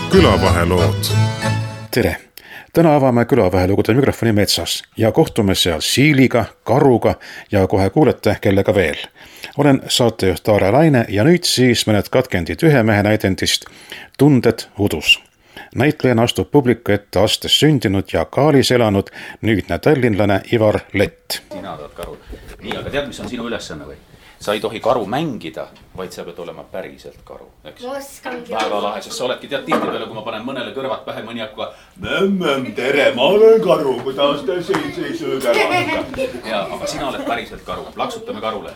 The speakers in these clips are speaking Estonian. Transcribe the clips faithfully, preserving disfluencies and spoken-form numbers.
külavahelood. Tere! Täna avame külavahelugude mikrofoni metsas ja kohtume seal siiliga, karuga ja kohe kuulete, kellega veel. Olen saatejuht Taare Laine ja nüüd siis mõned katkendid ühe mehe näidendist Tunded udus. Näitlejana astub publiku ette astes sündinud ja Kaalis elanud nüüdne tallinlane Ivar Lett. Sina tahad karu. Nii, aga tead, mis on sinu ülesanne või? Sa ei tohi karu mängida, vaid sa pead olema päriselt karu. Väga lahe, sest sa oledki tead tihti peale, kui ma panen mõnele kõrvad pähe mõni hakkva Mämmem, tere, ma olen karu, kuidas te siis ei sööge ranka. Ja, aga sina oled päriselt karu. Plaksutame karule.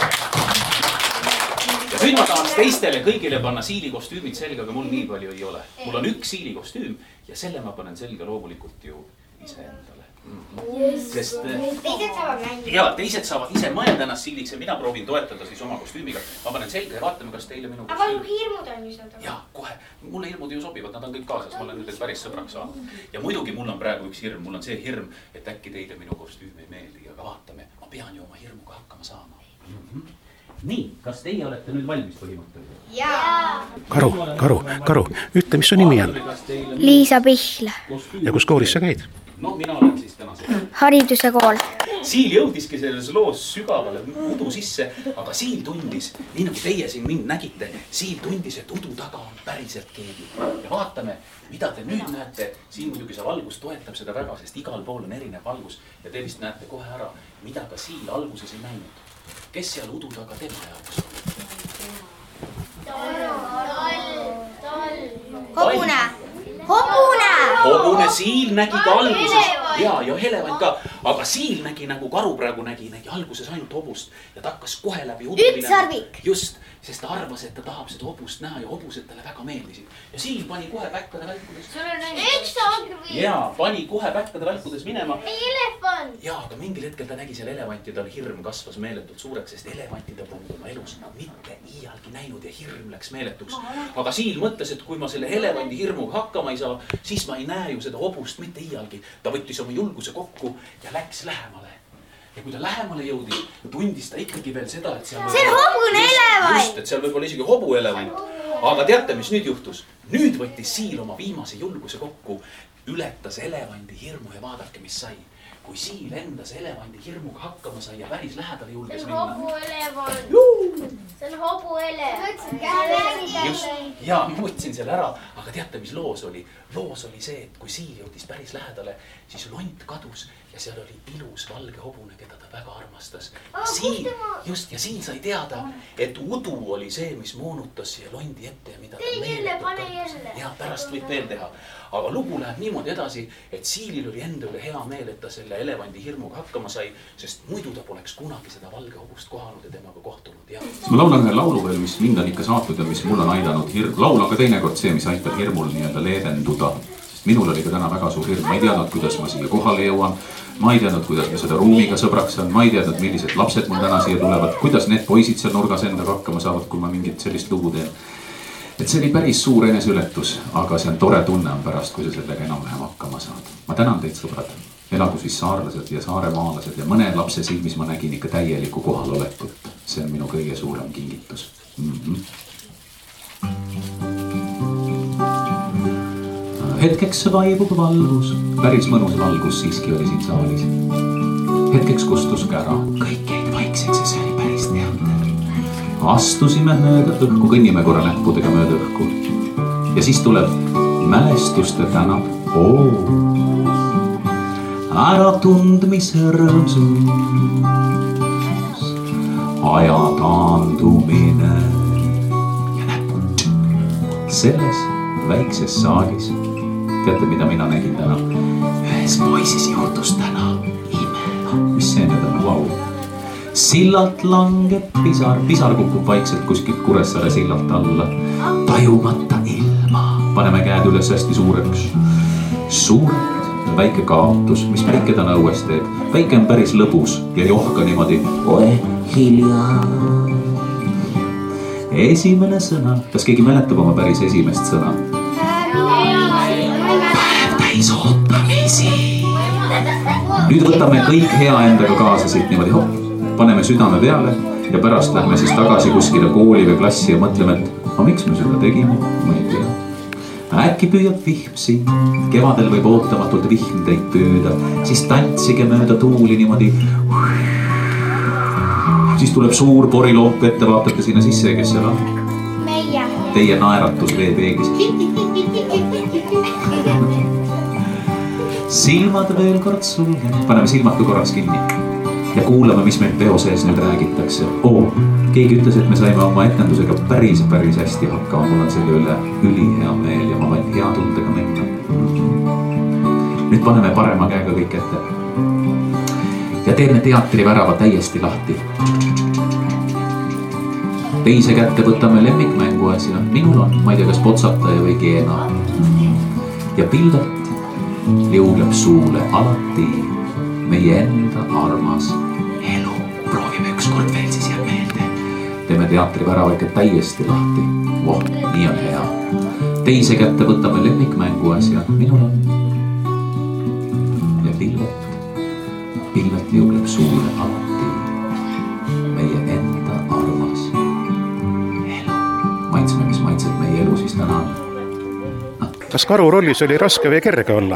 Ja nüüd ma tahaks teistele kõigile panna siilikostüümid selga, aga mul nii palju ei ole. Mul on üks siilikostüüm ja selle ma panen selga loomulikult ju ise endale. Sest, teised saavad mängida. Ja, teised saavad ise mõelda ennast siiliks ja mina proovin toetada siis oma kostüümiga. Ma panen selga ja vaatame, kas teile minu kostüüm. Aga hirmud on ju seda. Ja, kohe. Mulle hirmud ju sobivad, nad on kõik kaasas. Ma olen nüüd päris sõbraks saanud. Ja muidugi mul on praegu üks hirm. Mul on see hirm, et äkki teile minu kostüüm ei meeldi. Aga vaatame, ma pean ju oma hirmuga hakkama saama. Mm-hmm. Nii, kas teie olete nüüd valmis põhimõtteliselt? Jaa. Karu, karu, karu. Ütle, mis su nimi on? Liisa Pihl. Ja kus koolis sa käid? No mina olen siis täna see. Hariduse kool. Siil jõudiski selles loos sügavale udu sisse, aga Siil tundis, nii nagu teie siin mind nägite, Siil tundis, et udu taga on päriselt keegi. Ja vaatame, mida te nüüd näete. Siin muidugi see valgus toetab seda väga, sest igal pool on erinev valgus. Ja te vist näete kohe ära, mida ka Siil alguses ei näinud. Kes seal udu taga tema jaoks on? Hobune. Hobune. Hobune, Siil nägi ka alguses. Ja, ja elevant ka. Aga Siil nägi nagu karu praegu nägi, nägi alguses ainult hobust. Ja ta hakkas kohe läbi udu. Üldsarvik. Just, sest ta arvas, et ta tahab seda hobust näha ja hobused talle väga meeldisid. Ja Siil pani kohe päkkade välkudes. Üldsarvik. Ja, pani kohe päkkade välkudes minema. Elefant. Ja, aga mingil hetkel ta nägi seal elevanti ja tal hirm kasvas meeletult suureks, sest elevanti ta polnud oma elus mitte iialgi näinud ja hirm läks meeletuks. Aga Siil mõtles, et kui ma selle elevanti hirmuga hakkama ei saa, siis ma ei näe ju seda hobust mitte iialgi. Ta võttis oma julguse kokku ja läks lähemale. Ja kui ta lähemale jõudis, tundis ta ikkagi veel seda, et seal... See on hobune elevant! Just, et seal võib olla isegi hobu elevant. Aga teate, mis nüüd juhtus? Nüüd võttis Siil oma viimase julguse kokku, ületas elevandi hirmu ja vaadake, mis sai. Kui Siil endas elevandi hirmuga hakkama sai ja päris lähedale julges minna. See on hobu elevant. See on hobu elevant. Just, ja ma võtsin selle ära, aga teate, mis loos oli? Loos oli see, et kui Siil jõudis päris lähedale, siis lont kadus ja seal oli ilus valge hobune, keda ta väga armastas. Siil, just, ja Siil sai teada, et udu oli see, mis moonutas siia londi ette ja mida ta meeletult armastas. Ja pärast võib veel teha. Aga lugu läheb niimoodi edasi, et Siilil oli enda üle hea meel, et ta selle elevandi hirmuga hakkama sai, sest muidu ta poleks kunagi seda valge hobust kohanud ja temaga kohtunud. Ja... Ma laulan ühe laulu veel, mis mind on ikka saatnud ja mis mul on aidanud hirm. Laul on ka teinekord see, mis aitab hirmul nii-öelda leevenduda. Sest minul oli ka täna väga suur hirm. Ma ei teadnud, kuidas ma siia kohale jõuan. Ma ei teadnud, kuidas ma seda ruumiga sõbraks on. Ma ei teadnud, millised lapsed mul täna siia tulevad. Kuidas need poisid seal nurgas endaga hakkama saavad, kui ma mingit sellist lugu teen. Et see oli päris suur enesületus, aga see on tore tunne on pärast, kui sa sellega enam-vähem hakkama saad. Ma tänan teid, sõbrad. Elagu siis saarlased ja saaremaalased ja mõne lapse silmis ma nägin ikka täieliku kohalolekut. See on minu kõige suurem kingitus. Mm-hmm. Hetkeks vaibub valgus, päris mõnus valgus siiski oli siin saalis. Hetkeks kustus ka ära, kõik jäid vaikseks ja see oli päris teater. Astusime mööda õhku, kõnnime korra näppudega mööda õhku. Ja siis tuleb mälestuste tänab. Oo, ära tundmise rõõmsus, aja taandumine. Ja näpud selles väikses saalis. Teate, mida mina nägin täna? Ühes poisis juhtus täna ime. Mis see nüüd on? Vau. Sillalt langeb pisar, pisar kukub vaikselt kuskilt Kuressaare sillalt alla. Tajumata ilma, paneme käed üles hästi suureks. Suurelt väike kaotus, mis väike täna õues teeb. Väike on päris lõbus ja johka niimoodi. Oe, hilja. Esimene sõna, kas keegi mäletab oma päris esimest sõna? Päev täis ootamisi. Nüüd võtame kõik hea endaga kaasa siit niimoodi hopp. Paneme südame peale ja pärast lähme siis tagasi kuskile kooli või klassi ja mõtleme, et ma miks me seda tegime, ma ei tea. äkki püüab vihm sind, kevadel võib ootamatult vihm teid püüda, siis tantsige mööda tuuli niimoodi. Siis tuleb suur porilomp ette, vaatate sinna sisse, kes seal on? Meie. Teie naeratus veepeeglis. Silmad veel kord sulgen, paneme silmad ka korraks kinni ja kuulame, mis meil peo sees nüüd räägitakse. Oo, keegi ütles, et me saime oma etendusega päris, päris hästi hakkama. Mul on selle üle üli hea meel ja ma võin hea tundega minna. Nüüd paneme parema käega kõik ette ja teeme teatri värava täiesti lahti. Teise kätte võtame lemmikmängu asja. Minul on, ma ei tea, kas potsataja või geena. Ja pilvet liugleb suule alati meie enda armas elu. Proovime üks kord veel, siis jääb meelde. Teeme teatri värava ikka täiesti lahti. Voh, nii on hea. Teise kätte võtame lemmikmängu asja. Minul on. Ja pilvet, pilvet liugleb suule alati meie enda armas elu. Maitsme, mis maitseb meie elu siis täna on. Kas karu rollis oli raske või kerge olla?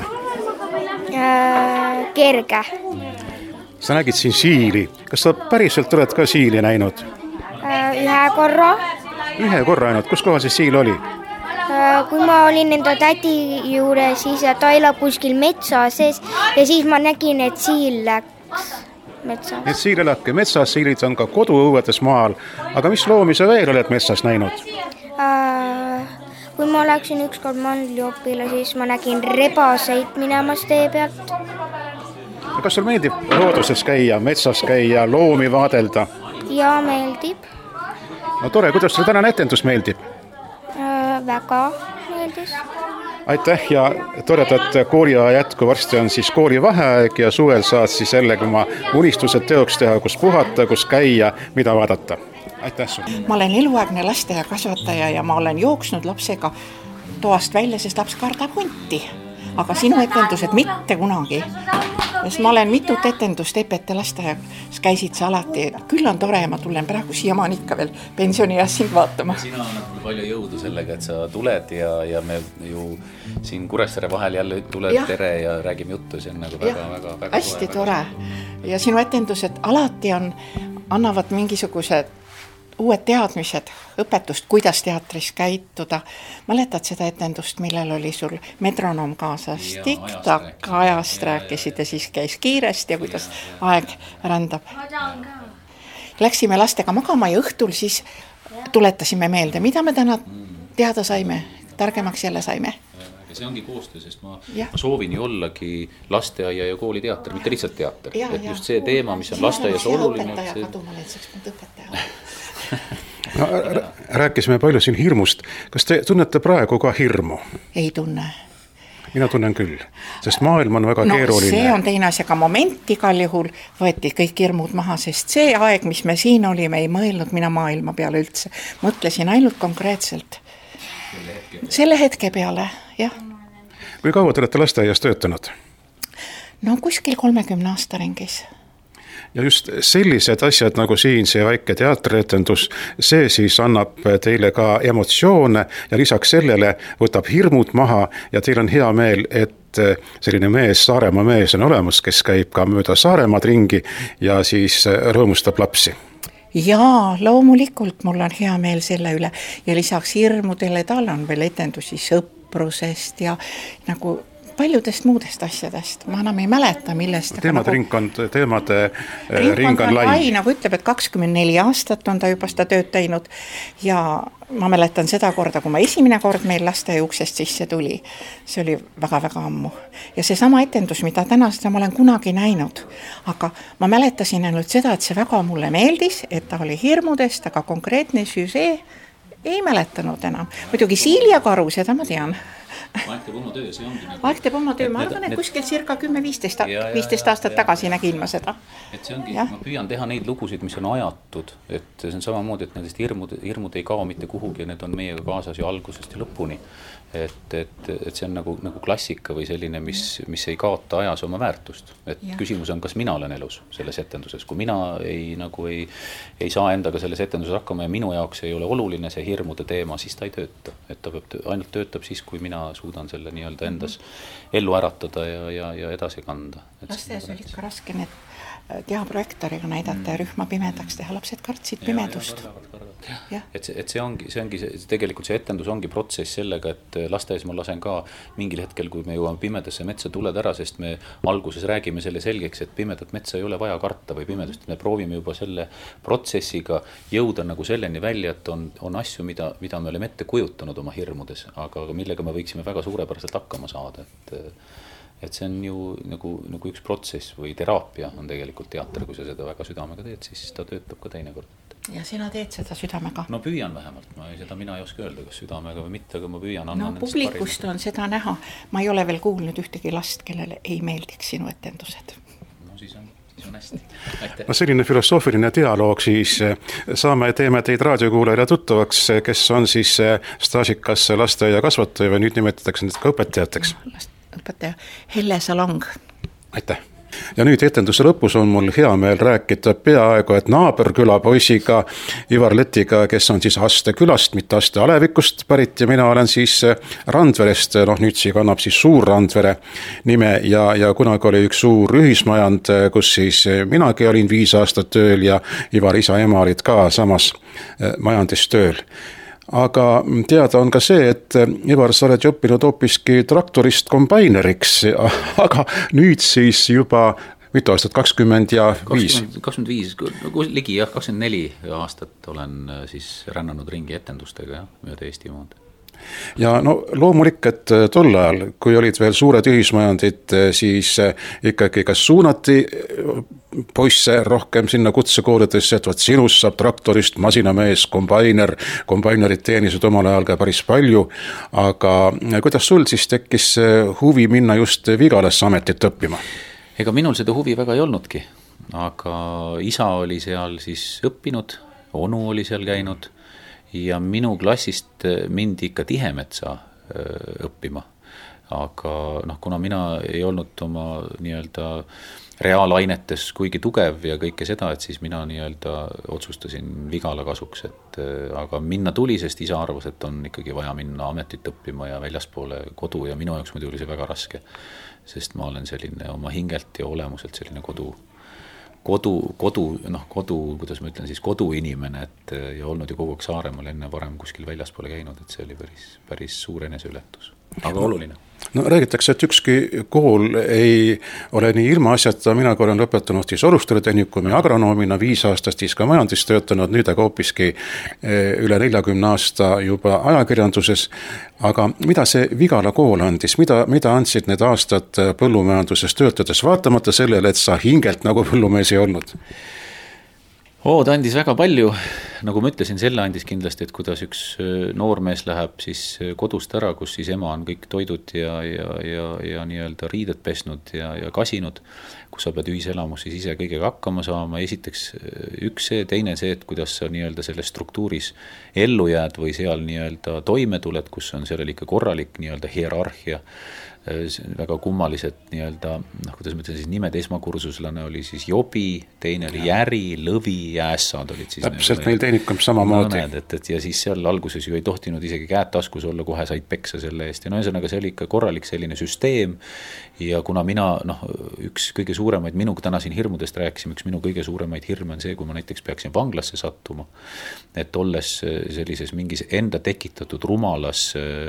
Äh, kerge. Sa nägid siin siili. Kas sa päriselt oled ka siili näinud? Äh, ühe korra. Ühe korra ainult. Kus koha siis siil oli? Äh, kui ma olin enda tädi juurde, siis ta elab kuskil metsa sees ja siis ma nägin, et siil läks metsas. Et siil elabki metsas, siilid on ka koduõuetes maal. Aga mis loomi sa veel oled metsas näinud? Äh, kui ma läksin ükskord mandliopile, siis ma nägin rebaseid minemas tee pealt. Kas sul meeldib looduses käia, metsas käia, loomi vaadelda? Ja meeldib. No tore, kuidas sulle tänane etendus meeldib? Äh, väga meeldis. Aitäh ja toredat kooliaja jätku. Varsti on siis koolivaheaeg ja suvel saad siis jällegi oma unistused teoks teha, kus puhata, kus käia, mida vaadata. Aitäh sulle. Ma olen eluaegne lasteaia kasvataja ja ma olen jooksnud lapsega toast välja, sest laps kardab hunti. Aga sinu etendused mitte kunagi. Sest ma olen mitut etendust Epete lasteaias käisid sa alati. Küll on tore ja ma tulen praegu siiamaan ikka veel pensionieas sind vaatama. Sina annab mulle palju jõudu sellega, et sa tuled ja, ja me ju siin Kuressaare vahel jälle tuled ja. Tere ja räägime juttu. See on nagu väga, väga, väga hästi tore. Ja sinu etendused alati on, annavad mingisugused uued teadmised, õpetust, kuidas teatris käituda. Mäletad seda etendust, millel oli sul metronoom kaasas, tik-tak, ajast rääkisid ja siis käis kiiresti ja kuidas aeg rändab. Läksime lastega magama ja õhtul siis tuletasime meelde, mida me täna teada saime, targemaks jälle saime. Ja see ongi koostöö, sest ma, ma soovin ju ollagi lasteaia ja kooli teater, mitte lihtsalt teater. Ja, et ja. Just see teema, mis on lasteaias oluline. Õpetaja see... kaduma, et saaks mõnd õpetaja. No, rääkisime palju siin hirmust. Kas te tunnete praegu ka hirmu? Ei tunne. Mina tunnen küll, sest maailm on väga no, keeruline. See on teine asja, aga moment igal juhul võeti kõik hirmud maha, sest see aeg, mis me siin olime, ei mõelnud mina maailma peale üldse. Mõtlesin ainult konkreetselt selle hetke, selle hetke peale, jah. Kui kaua te olete lasteaias töötanud? No kuskil kolmekümne aasta ringis. Ja just sellised asjad nagu siin see väike teatrietendus, see siis annab teile ka emotsioone ja lisaks sellele võtab hirmud maha ja teil on hea meel, et selline mees, Saaremaa mees on olemas, kes käib ka mööda Saaremaad ringi ja siis rõõmustab lapsi. Jaa, loomulikult mul on hea meel selle üle ja lisaks hirmudele tal on veel etendusi sõprusest ja nagu paljudest muudest asjadest. Ma enam ei mäleta, millest. Teemad nagu... ringkond, teemade ringkond, ring on lai. lai. Nagu ütleb, et kakskümmend neli aastat on ta juba seda tööd teinud ja ma mäletan seda korda, kui ma esimene kord meil lasteaia uksest sisse tuli. See oli väga-väga ammu. Ja see sama etendus, mida täna seda ma olen kunagi näinud. Aga ma mäletasin ainult seda, et see väga mulle meeldis, et ta oli hirmudest, aga konkreetne süžee ei mäletanud enam. Muidugi Siil ja Karu, seda ma tean. Aeg teeb oma töö, see ongi nagu... Aeg teeb oma töö, ma arvan, et kuskil circa kümme viisteist aastat ja, tagasi nägin ma seda. Et see ongi, ja. Ma püüan teha neid lugusid, mis on ajatud, et see on samamoodi, et nendest hirmud, hirmud ei kao mitte kuhugi ja need on meiega kaasas ju algusest ja lõpuni. Et, et, et see on nagu, nagu klassika või selline, mis, mis ei kaota ajas oma väärtust. Et ja. Küsimus on, kas mina olen elus selles etenduses. Kui mina ei, nagu ei, ei saa endaga selles etenduses hakkama ja minu jaoks ei ole oluline see hirmude teema, siis ta ei tööta. Et ta peab, ainult töötab siis, kui mina mina suudan selle nii-öelda endas ellu äratada ja, ja, ja edasi kanda. Lasteas oli ikka raske need teaprojektoriga näidata ja rühma pimedaks teha, lapsed kartsid pimedust. Ja, ja, et see, et see ongi, see ongi see, tegelikult see etendus ongi protsess sellega, et lasteas ma lasen ka mingil hetkel, kui me jõuame pimedasse metsa tuled ära, sest me alguses räägime selle selgeks, et pimedat metsa ei ole vaja karta või pimedust. Me proovime juba selle protsessiga jõuda nagu selleni välja, et on, on asju, mida, mida me oleme ette kujutanud oma hirmudes, aga millega me võiksime väga suurepäraselt hakkama saada, et et see on ju nagu, nagu üks protsess või teraapia on tegelikult teater, kui sa seda väga südamega teed, siis ta töötab ka teinekord. Ja sina teed seda südamega? No püüan vähemalt, ma ei, seda mina ei oska öelda, kas südamega või mitte, aga ma püüan. No publikust on seda näha. Ma ei ole veel kuulnud ühtegi last, kellele ei meeldiks sinu etendused. No siis on, siis on hästi. Aitäh. No selline filosoofiline dialoog siis saame teeme teid raadiokuulajale tuttavaks, kes on siis staažikas lasteaia kasvataja või nüüd nimetatakse need ka õpetajateks. Õpetaja Helle Salong. Aitäh. Ja nüüd etenduse lõpus on mul hea meel rääkida peaaegu, et naaberküla poisiga Ivar Letiga, kes on siis Aste külast, mitte Aste Alevikust pärit ja mina olen siis Randverest, noh nüüd siia kannab siis Suur Randvere nime ja, ja kunagi oli üks suur ühismajand, kus siis minagi olin viis aastat tööl ja Ivar isa ema olid ka samas majandis tööl. Aga teada on ka see, et Ivar, sa oled õppinud hoopiski traktorist kombaineriks, aga nüüd siis juba mitu aastat, kakskümmend ja viis? kakskümmend viis, ligi jah, kakskümmend neli aastat olen siis rännanud ringi etendustega ja mööda Eesti mood. Ja no loomulik, et tol ajal, kui olid veel suured ühismajandid, siis ikkagi kas suunati poisse rohkem sinna kutsekoolidesse, et vaat sinust saab traktorist masinamees, kombainer, kombainerid teenisid omal ajal ka päris palju, aga kuidas sul siis tekkis huvi minna just Vigalasse ametit õppima? Ega minul seda huvi väga ei olnudki, aga isa oli seal siis õppinud, onu oli seal käinud ja minu klassist mindi ikka Tihemetsa õppima. Aga noh, kuna mina ei olnud oma nii-öelda reaalainetes kuigi tugev ja kõike seda, et siis mina nii-öelda otsustasin Vigala kasuks, et aga minna tuli, sest isa arvas, et on ikkagi vaja minna ametit õppima ja väljaspoole kodu ja minu jaoks muidu oli see väga raske, sest ma olen selline oma hingelt ja olemuselt selline kodu kodu, kodu, noh kodu, kuidas ma ütlen siis koduinimene, et ja olnud ju kogu aeg Saaremaal enne varem kuskil väljaspoole käinud, et see oli päris, päris suur eneseületus, aga oluline. No räägitakse, et ükski kool ei ole nii ilma asjata, mina olen lõpetanud siis orustelitehnikumi agronoomina, viis aastast siis ka majandis töötanud, nüüd aga hoopiski üle neljakümne aasta juba ajakirjanduses, aga mida see Vigala kool andis, mida, mida andsid need aastad põllumajanduses töötades, vaatamata sellele, et sa hingelt nagu põllumees ei olnud? Oo, ta andis väga palju, nagu ma ütlesin, selle andis kindlasti, et kuidas üks noormees läheb siis kodust ära, kus siis ema on kõik toidud ja, ja, ja, ja nii-öelda riided pesnud ja, ja kasinud, kus sa pead ühiselamus siis ise kõigega hakkama saama. Esiteks üks see, teine see, et kuidas sa nii-öelda selles struktuuris ellu jääd või seal nii-öelda toime tuled, kus on sellel ikka korralik nii-öelda hierarhia, väga kummalised nii-öelda, noh, kuidas ma ütlen siis nimed, esmakursuslane oli siis Jobi, teine oli Järi, Lõvi ja Ässad olid siis. Täpselt meil tehnikum samamoodi. No, et, et, ja siis seal alguses ju ei tohtinud isegi käed taskus olla, kohe said peksa selle eest. Ja no ühesõnaga see oli ikka korralik selline süsteem ja kuna mina, noh, üks kõige suuremaid, minu täna siin hirmudest rääkisime, üks minu kõige suuremaid hirme on see, kui ma näiteks peaksin vanglasse sattuma, et olles sellises mingis enda tekitatud rumalas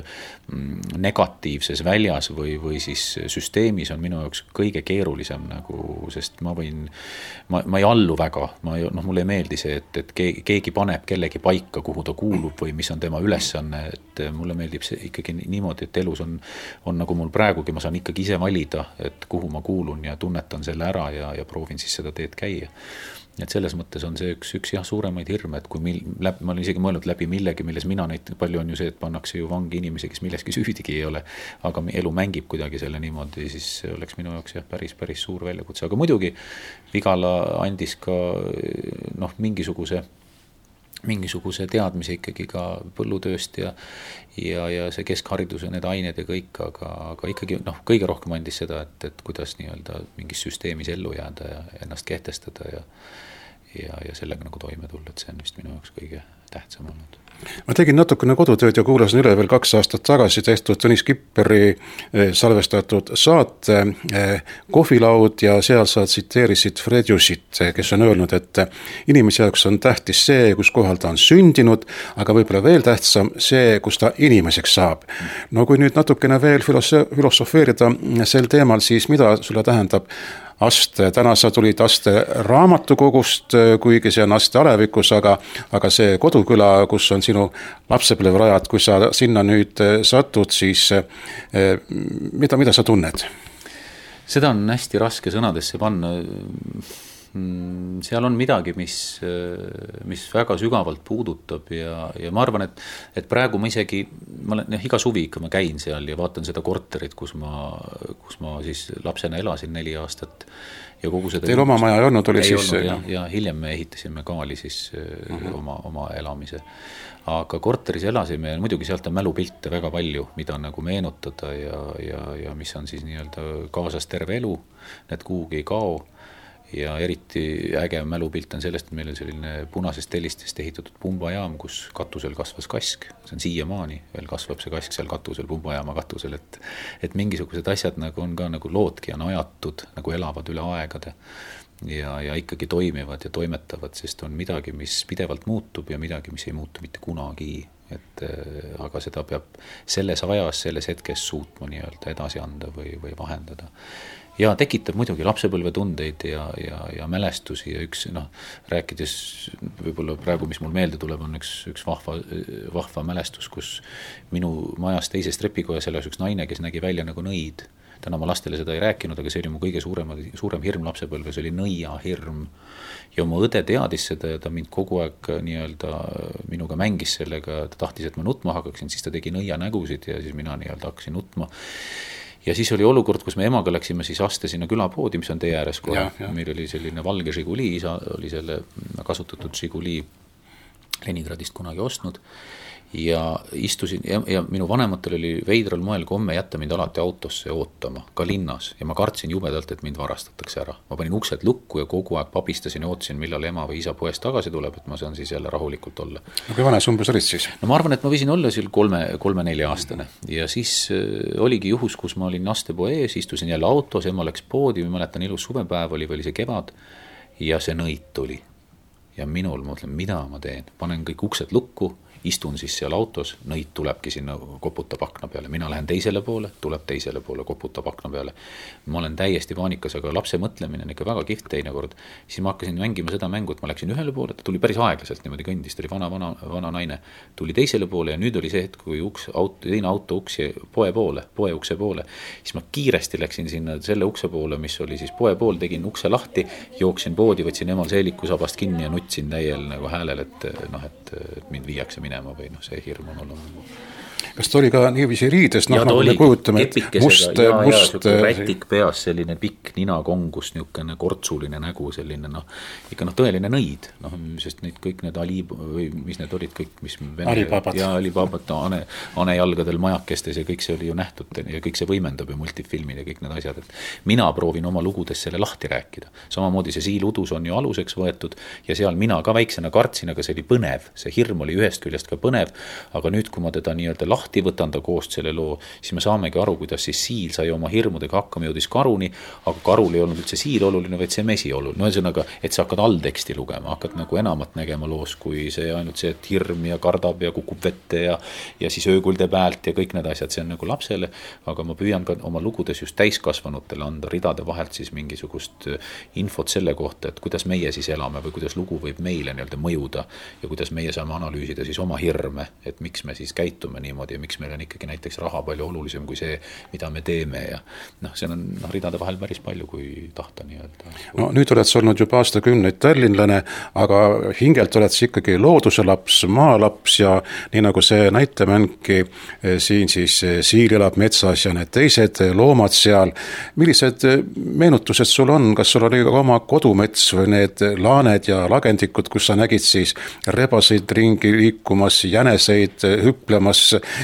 negatiivses väljas või Või, või siis süsteemis on minu jaoks kõige keerulisem nagu, sest ma võin, ma, ma ei allu väga, ma ei, noh, mulle ei meeldi see, et, et keegi paneb kellegi paika, kuhu ta kuulub või mis on tema ülesanne, et mulle meeldib see ikkagi niimoodi, et elus on, on nagu mul praegugi, ma saan ikkagi ise valida, et kuhu ma kuulun ja tunnetan selle ära ja, ja proovin siis seda teed käia. Et selles mõttes on see üks, üks jah, suuremaid hirme, et kui mil, läbi, ma olen isegi mõelnud läbi millegi, milles mina neid palju on ju see, et pannakse ju vangi inimesi, kes milleski süüdigi ei ole, aga elu mängib kuidagi selle niimoodi, siis oleks minu jaoks jah, päris, päris suur väljakutse. Aga muidugi Vigala andis ka noh, mingisuguse, mingisuguse teadmise ikkagi ka põllutööst ja, ja, ja see keskhariduse, need ained ja kõik, aga, aga ikkagi noh, kõige rohkem andis seda, et, et kuidas nii-öelda mingis süsteemis ellu jääda ja ennast kehtestada ja ja, ja sellega nagu toime tulla, et see on vist minu jaoks kõige tähtsam olnud. Ma tegin natukene kodutööd ja kuulasin üle veel kaks aastat tagasi tehtud Tõnis Kipperi salvestatud saate Kohvilaud ja seal sa tsiteerisid Fredjusit, kes on öelnud, et inimese jaoks on tähtis see, kus kohal ta on sündinud, aga võib-olla veel tähtsam see, kus ta inimeseks saab. No kui nüüd natukene veel filosofeerida sel teemal, siis mida sulle tähendab Aste? Täna sa tulid Aste raamatukogust, kuigi see on Aste alevikus, aga, aga see koduküla, kus on sinu lapsepõlverajad, kui sa sinna nüüd satud, siis mida, mida sa tunned? Seda on hästi raske sõnadesse panna. Seal on midagi, mis, mis väga sügavalt puudutab ja, ja ma arvan, et, et praegu ma isegi, ma olen, iga suvi ikka ma käin seal ja vaatan seda korterit, kus ma, kus ma siis lapsena elasin neli aastat ja kogu seda... Teil oma maja ei olnud, oli ei siis... Olnud, ja, ja hiljem me ehitasime Kaali siis uh-huh. oma, oma elamise. Aga korteris elasime ja muidugi sealt on mälupilte väga palju, mida nagu meenutada ja, ja, ja mis on siis nii-öelda kaasas terve elu, need kuhugi ei kao. Ja eriti äge mälupilt on sellest, et meil on selline punasest tellistest ehitatud pumbajaam, kus katusel kasvas kask. See on siiamaani, veel kasvab see kask seal katusel, pumbajaama katusel, et, et mingisugused asjad nagu on ka nagu loodki on ajatud, nagu elavad üle aegade ja, ja ikkagi toimivad ja toimetavad, sest on midagi, mis pidevalt muutub ja midagi, mis ei muutu mitte kunagi. Et, aga seda peab selles ajas, selles hetkes suutma nii-öelda edasi anda või, või vahendada. Ja tekitab muidugi lapsepõlvetundeid ja, ja, ja mälestusi ja üks, noh, rääkides võib-olla praegu, mis mul meelde tuleb, on üks, üks vahva, vahva mälestus, kus minu majas teises trepikojas elas üks naine, kes nägi välja nagu nõid. Täna ma lastele seda ei rääkinud, aga see oli mu kõige suurem, suurem hirm lapsepõlve, see oli nõia hirm. Ja mu õde teadis seda ja ta mind kogu aeg nii-öelda minuga mängis sellega, ta tahtis, et ma nutma hakkaksin, siis ta tegi nõia nägusid ja siis mina nii-öelda hakkasin nutma. Ja siis oli olukord, kus me emaga läksime siis Aste sinna külapoodi, mis on tee ääres kohe. Meil oli selline valge Žiguli, isa oli selle kasutatud Žiguli Leningradist kunagi ostnud. Ja istusin, ja, ja minu vanematel oli veidral moel komme jätta mind alati autosse ootama, ka linnas. Ja ma kartsin jubedalt, et mind varastatakse ära. Ma panin uksed lukku ja kogu aeg pabistasin ja ootasin, millal ema või isa poest tagasi tuleb, et ma saan siis jälle rahulikult olla. No kui vanes umbes olid siis? No ma arvan, et ma võisin olla seal kolme, kolme nelja aastane. Ja siis oligi juhus, kus ma olin Astepoe ees, istusin jälle autos, ema läks poodi, ma mäletan ilus suvepäev oli, või oli see kevad ja see nõid tuli. Ja minul, ma mõtlen, mida ma teen? Panen kõik uksed lukku, istun siis seal autos, nõid tulebki sinna, koputab akna peale. Mina lähen teisele poole, tuleb teisele poole, koputab akna peale. Ma olen täiesti paanikas, aga lapse mõtlemine on ikka väga kihvt teinekord. Siis ma hakkasin mängima seda mängu, et ma läksin ühele poole, ta tuli päris aeglaselt niimoodi kõndis, ta oli vana, vana, vana naine. Tuli teisele poole ja nüüd oli see hetk, kui uks, auto, teine auto uksi poe poole, poe ukse poole. Siis ma kiiresti läksin sinna selle ukse poole, mis oli siis poe pool, tegin ukse lahti, jooksin poodi, võtsin emal seeliku sabast kinni ja nutsin täiel nagu häälel, et, noh, et, et mind viiakse minema või noh, see hirm on olnud. Kas ta oli ka niiviisi riides, noh, nagu me kujutame, et must, ja, must... Ja, rätik peas, selline pikk ninakongus, niisugune kortsuline nägu, selline, noh, ikka noh, tõeline nõid, noh, sest neid kõik need ali, või mis need olid kõik, mis vene... Alibabad. Ja alibabad, ane, anejalgadel majakestes ja kõik see oli ju nähtud ja kõik see võimendab ja multifilmid ja kõik need asjad, et mina proovin oma lugudes selle lahti rääkida. Samamoodi see Siiludus on ju aluseks võetud ja seal mina ka väiksena kartsin, aga see oli põnev, see hirm oli ühest küljest ka põnev, aga nüüd, kui ma teda nii-öelda lahti võtan ta koost selle loo, siis me saamegi aru, kuidas siis Siil sai oma hirmudega hakkama, jõudis karuni, aga karul ei olnud üldse Siil oluline, vaid see mesi oluline. No ühesõnaga, et sa hakkad allteksti lugema, hakkad nagu enamat nägema loos, kui see ainult see, et hirm ja kardab ja kukub vette ja, ja siis öökulde päält ja kõik need asjad, see on nagu lapsele, aga ma püüan ka oma lugudes just täiskasvanutele anda ridade vahelt siis mingisugust infot selle kohta, et kuidas meie siis elame või kuidas lugu võib meile nii-öelda mõjuda ja kuidas meie saame analüüsida siis oma hirme, et miks me siis käitume niimoodi ja miks meil on ikkagi näiteks raha palju olulisem kui see, mida me teeme ja noh, see on noh, ridade vahel päris palju, kui tahta nii-öelda. No nüüd oled sa olnud juba aastakümneid tallinlane, aga hingelt oled sa ikkagi looduse laps, maalaps ja nii nagu see näitemänki siin siis Siil elab metsas ja need teised loomad seal. Millised meenutused sul on? Kas sul oli ka oma kodumets või need laaned ja lagendikud, kus sa nägid siis rebaseid ringi liikumas, jäneseid hüplemas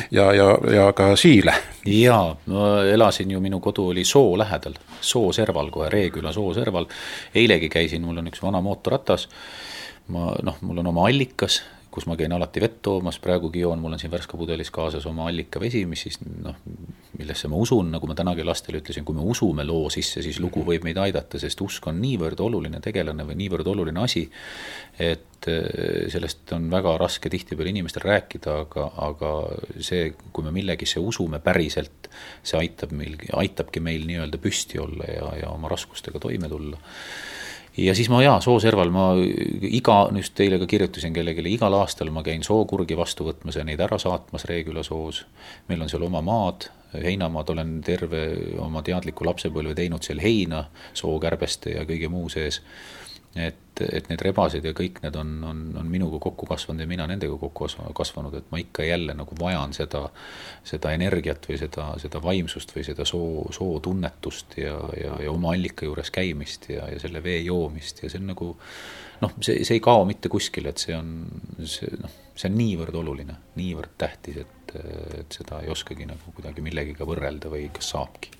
ja, ja, ja ka siile. Jaa, ma elasin ju, minu kodu oli Soo lähedal, Soo serval kohe, Reeküla Soo serval. Eilegi käisin, mul on üks vana mootorratas, ma, noh, mul on oma allikas, kus ma käin alati vett toomas, praegugi joon, mul on siin värskapudelis kaasas oma allika vesi, mis siis, noh, millesse ma usun, nagu ma tänagi lastele ütlesin, kui me usume loo sisse, siis lugu võib meid aidata, sest usk on niivõrd oluline tegelane või niivõrd oluline asi, et sellest on väga raske tihtipeale inimestel rääkida, aga, aga see, kui me millegisse usume päriselt, see aitab meil, aitabki meil nii-öelda püsti olla ja, ja oma raskustega toime tulla. Ja siis ma jaa, Soo serval ma iga, just teile ka kirjutasin kellegile, igal aastal ma käin sookurgi vastu võtmas ja neid ära saatmas Reeküla Soos. Meil on seal oma maad, heinamaad, olen terve oma teadliku lapsepõlve teinud seal heina, sookärbeste ja kõige muu sees. Et, et need rebased ja kõik need on, on, on minuga kokku kasvanud ja mina nendega kokku kasvanud, et ma ikka jälle nagu vajan seda, seda energiat või seda, seda vaimsust või seda soo, soo tunnetust ja, ja, ja oma allika juures käimist ja, ja selle vee joomist ja see on nagu, noh, see, see ei kao mitte kuskil, et see on, see, noh, see on niivõrd oluline, niivõrd tähtis, et, et seda ei oskagi nagu kuidagi millegiga võrrelda või kas saabki.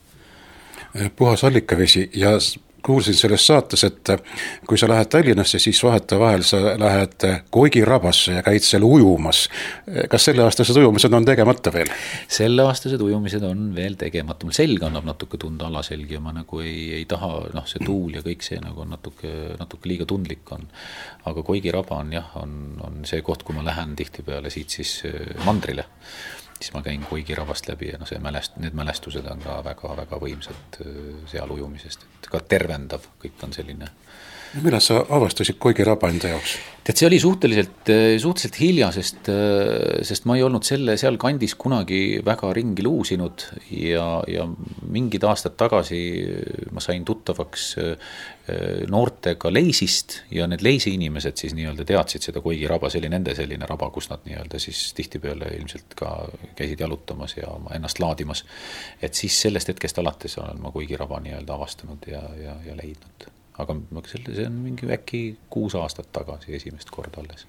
Puhas allikavesi ja kuulsin selles saates, et kui sa lähed Tallinnasse, siis vaheta vahel sa lähed Koigi rabasse ja käid seal ujumas. Kas selle aastased ujumised on tegemata veel? Selle aastased ujumised on veel tegemata. Mul selg annab natuke tunda alaselgi ja ma nagu ei, ei taha, noh, see tuul ja kõik see nagu on natuke, natuke liiga tundlik on. Aga Koigi raba on jah, on, on see koht, kui ma lähen tihtipeale siit siis mandrile. Siis ma käin Koigi rabast läbi ja no see mälest, need mälestused on ka väga, väga võimsad seal ujumisest, et ka tervendav, kõik on selline. Ja millal sa avastasid Koigi raba enda jaoks? Tead, see oli suhteliselt, suhteliselt hilja, sest, sest ma ei olnud selle seal kandis kunagi väga ringi luusinud ja, ja mingid aastad tagasi ma sain tuttavaks noortega Leisist ja need Leisi inimesed siis nii-öelda teadsid seda Koigi raba, see oli nende selline raba, kus nad nii-öelda siis tihtipeale ilmselt ka käisid jalutamas ja ennast laadimas. Et siis sellest hetkest alates olen ma Koigi raba nii-öelda avastanud ja, ja, ja leidnud. Aga see on mingi äkki kuus aastat tagasi esimest korda alles.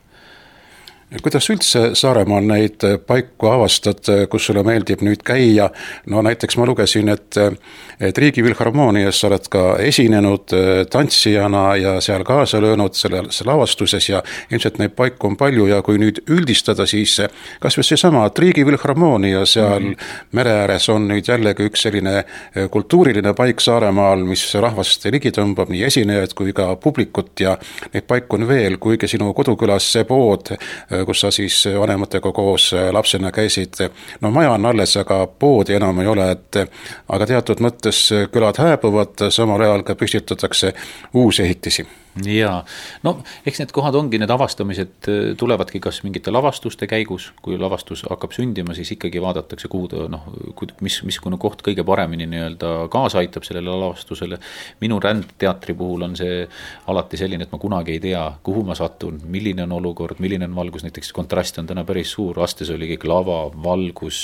Kuidas üldse Saaremaal neid paiku avastad, kus sulle meeldib nüüd käia? No näiteks ma lugesin, et, et Riigi Filharmoonias sa oled ka esinenud tantsijana ja seal kaasa löönud selle, selle avastuses ja ilmselt neid paiku on palju ja kui nüüd üldistada, siis kas või see sama, et Riigi Filharmoonia seal mm. mere ääres on nüüd jällegi üks selline kultuuriline paik Saaremaal, mis rahvast ligi tõmbab nii esinejaid kui ka publikut ja neid paiku on veel, kuigi sinu kodukülas see pood, kus sa siis vanematega koos lapsena käisid. No maja on alles, aga poodi enam ei ole, et aga teatud mõttes külad hääbuvad, samal ajal ka püstitatakse uusi ehitisi. Jaa, no eks need kohad ongi, need avastamised tulevadki kas mingite lavastuste käigus, kui lavastus hakkab sündima, siis ikkagi vaadatakse kuhu, noh, mis, mis kuna koht kõige paremini nii-öelda kaasa aitab sellele lavastusele. Minu rändteatri puhul on see alati selline, et ma kunagi ei tea, kuhu ma satun, milline on olukord, milline on valgus, näiteks kontrast on täna päris suur, astes oli kõik lava, valgus,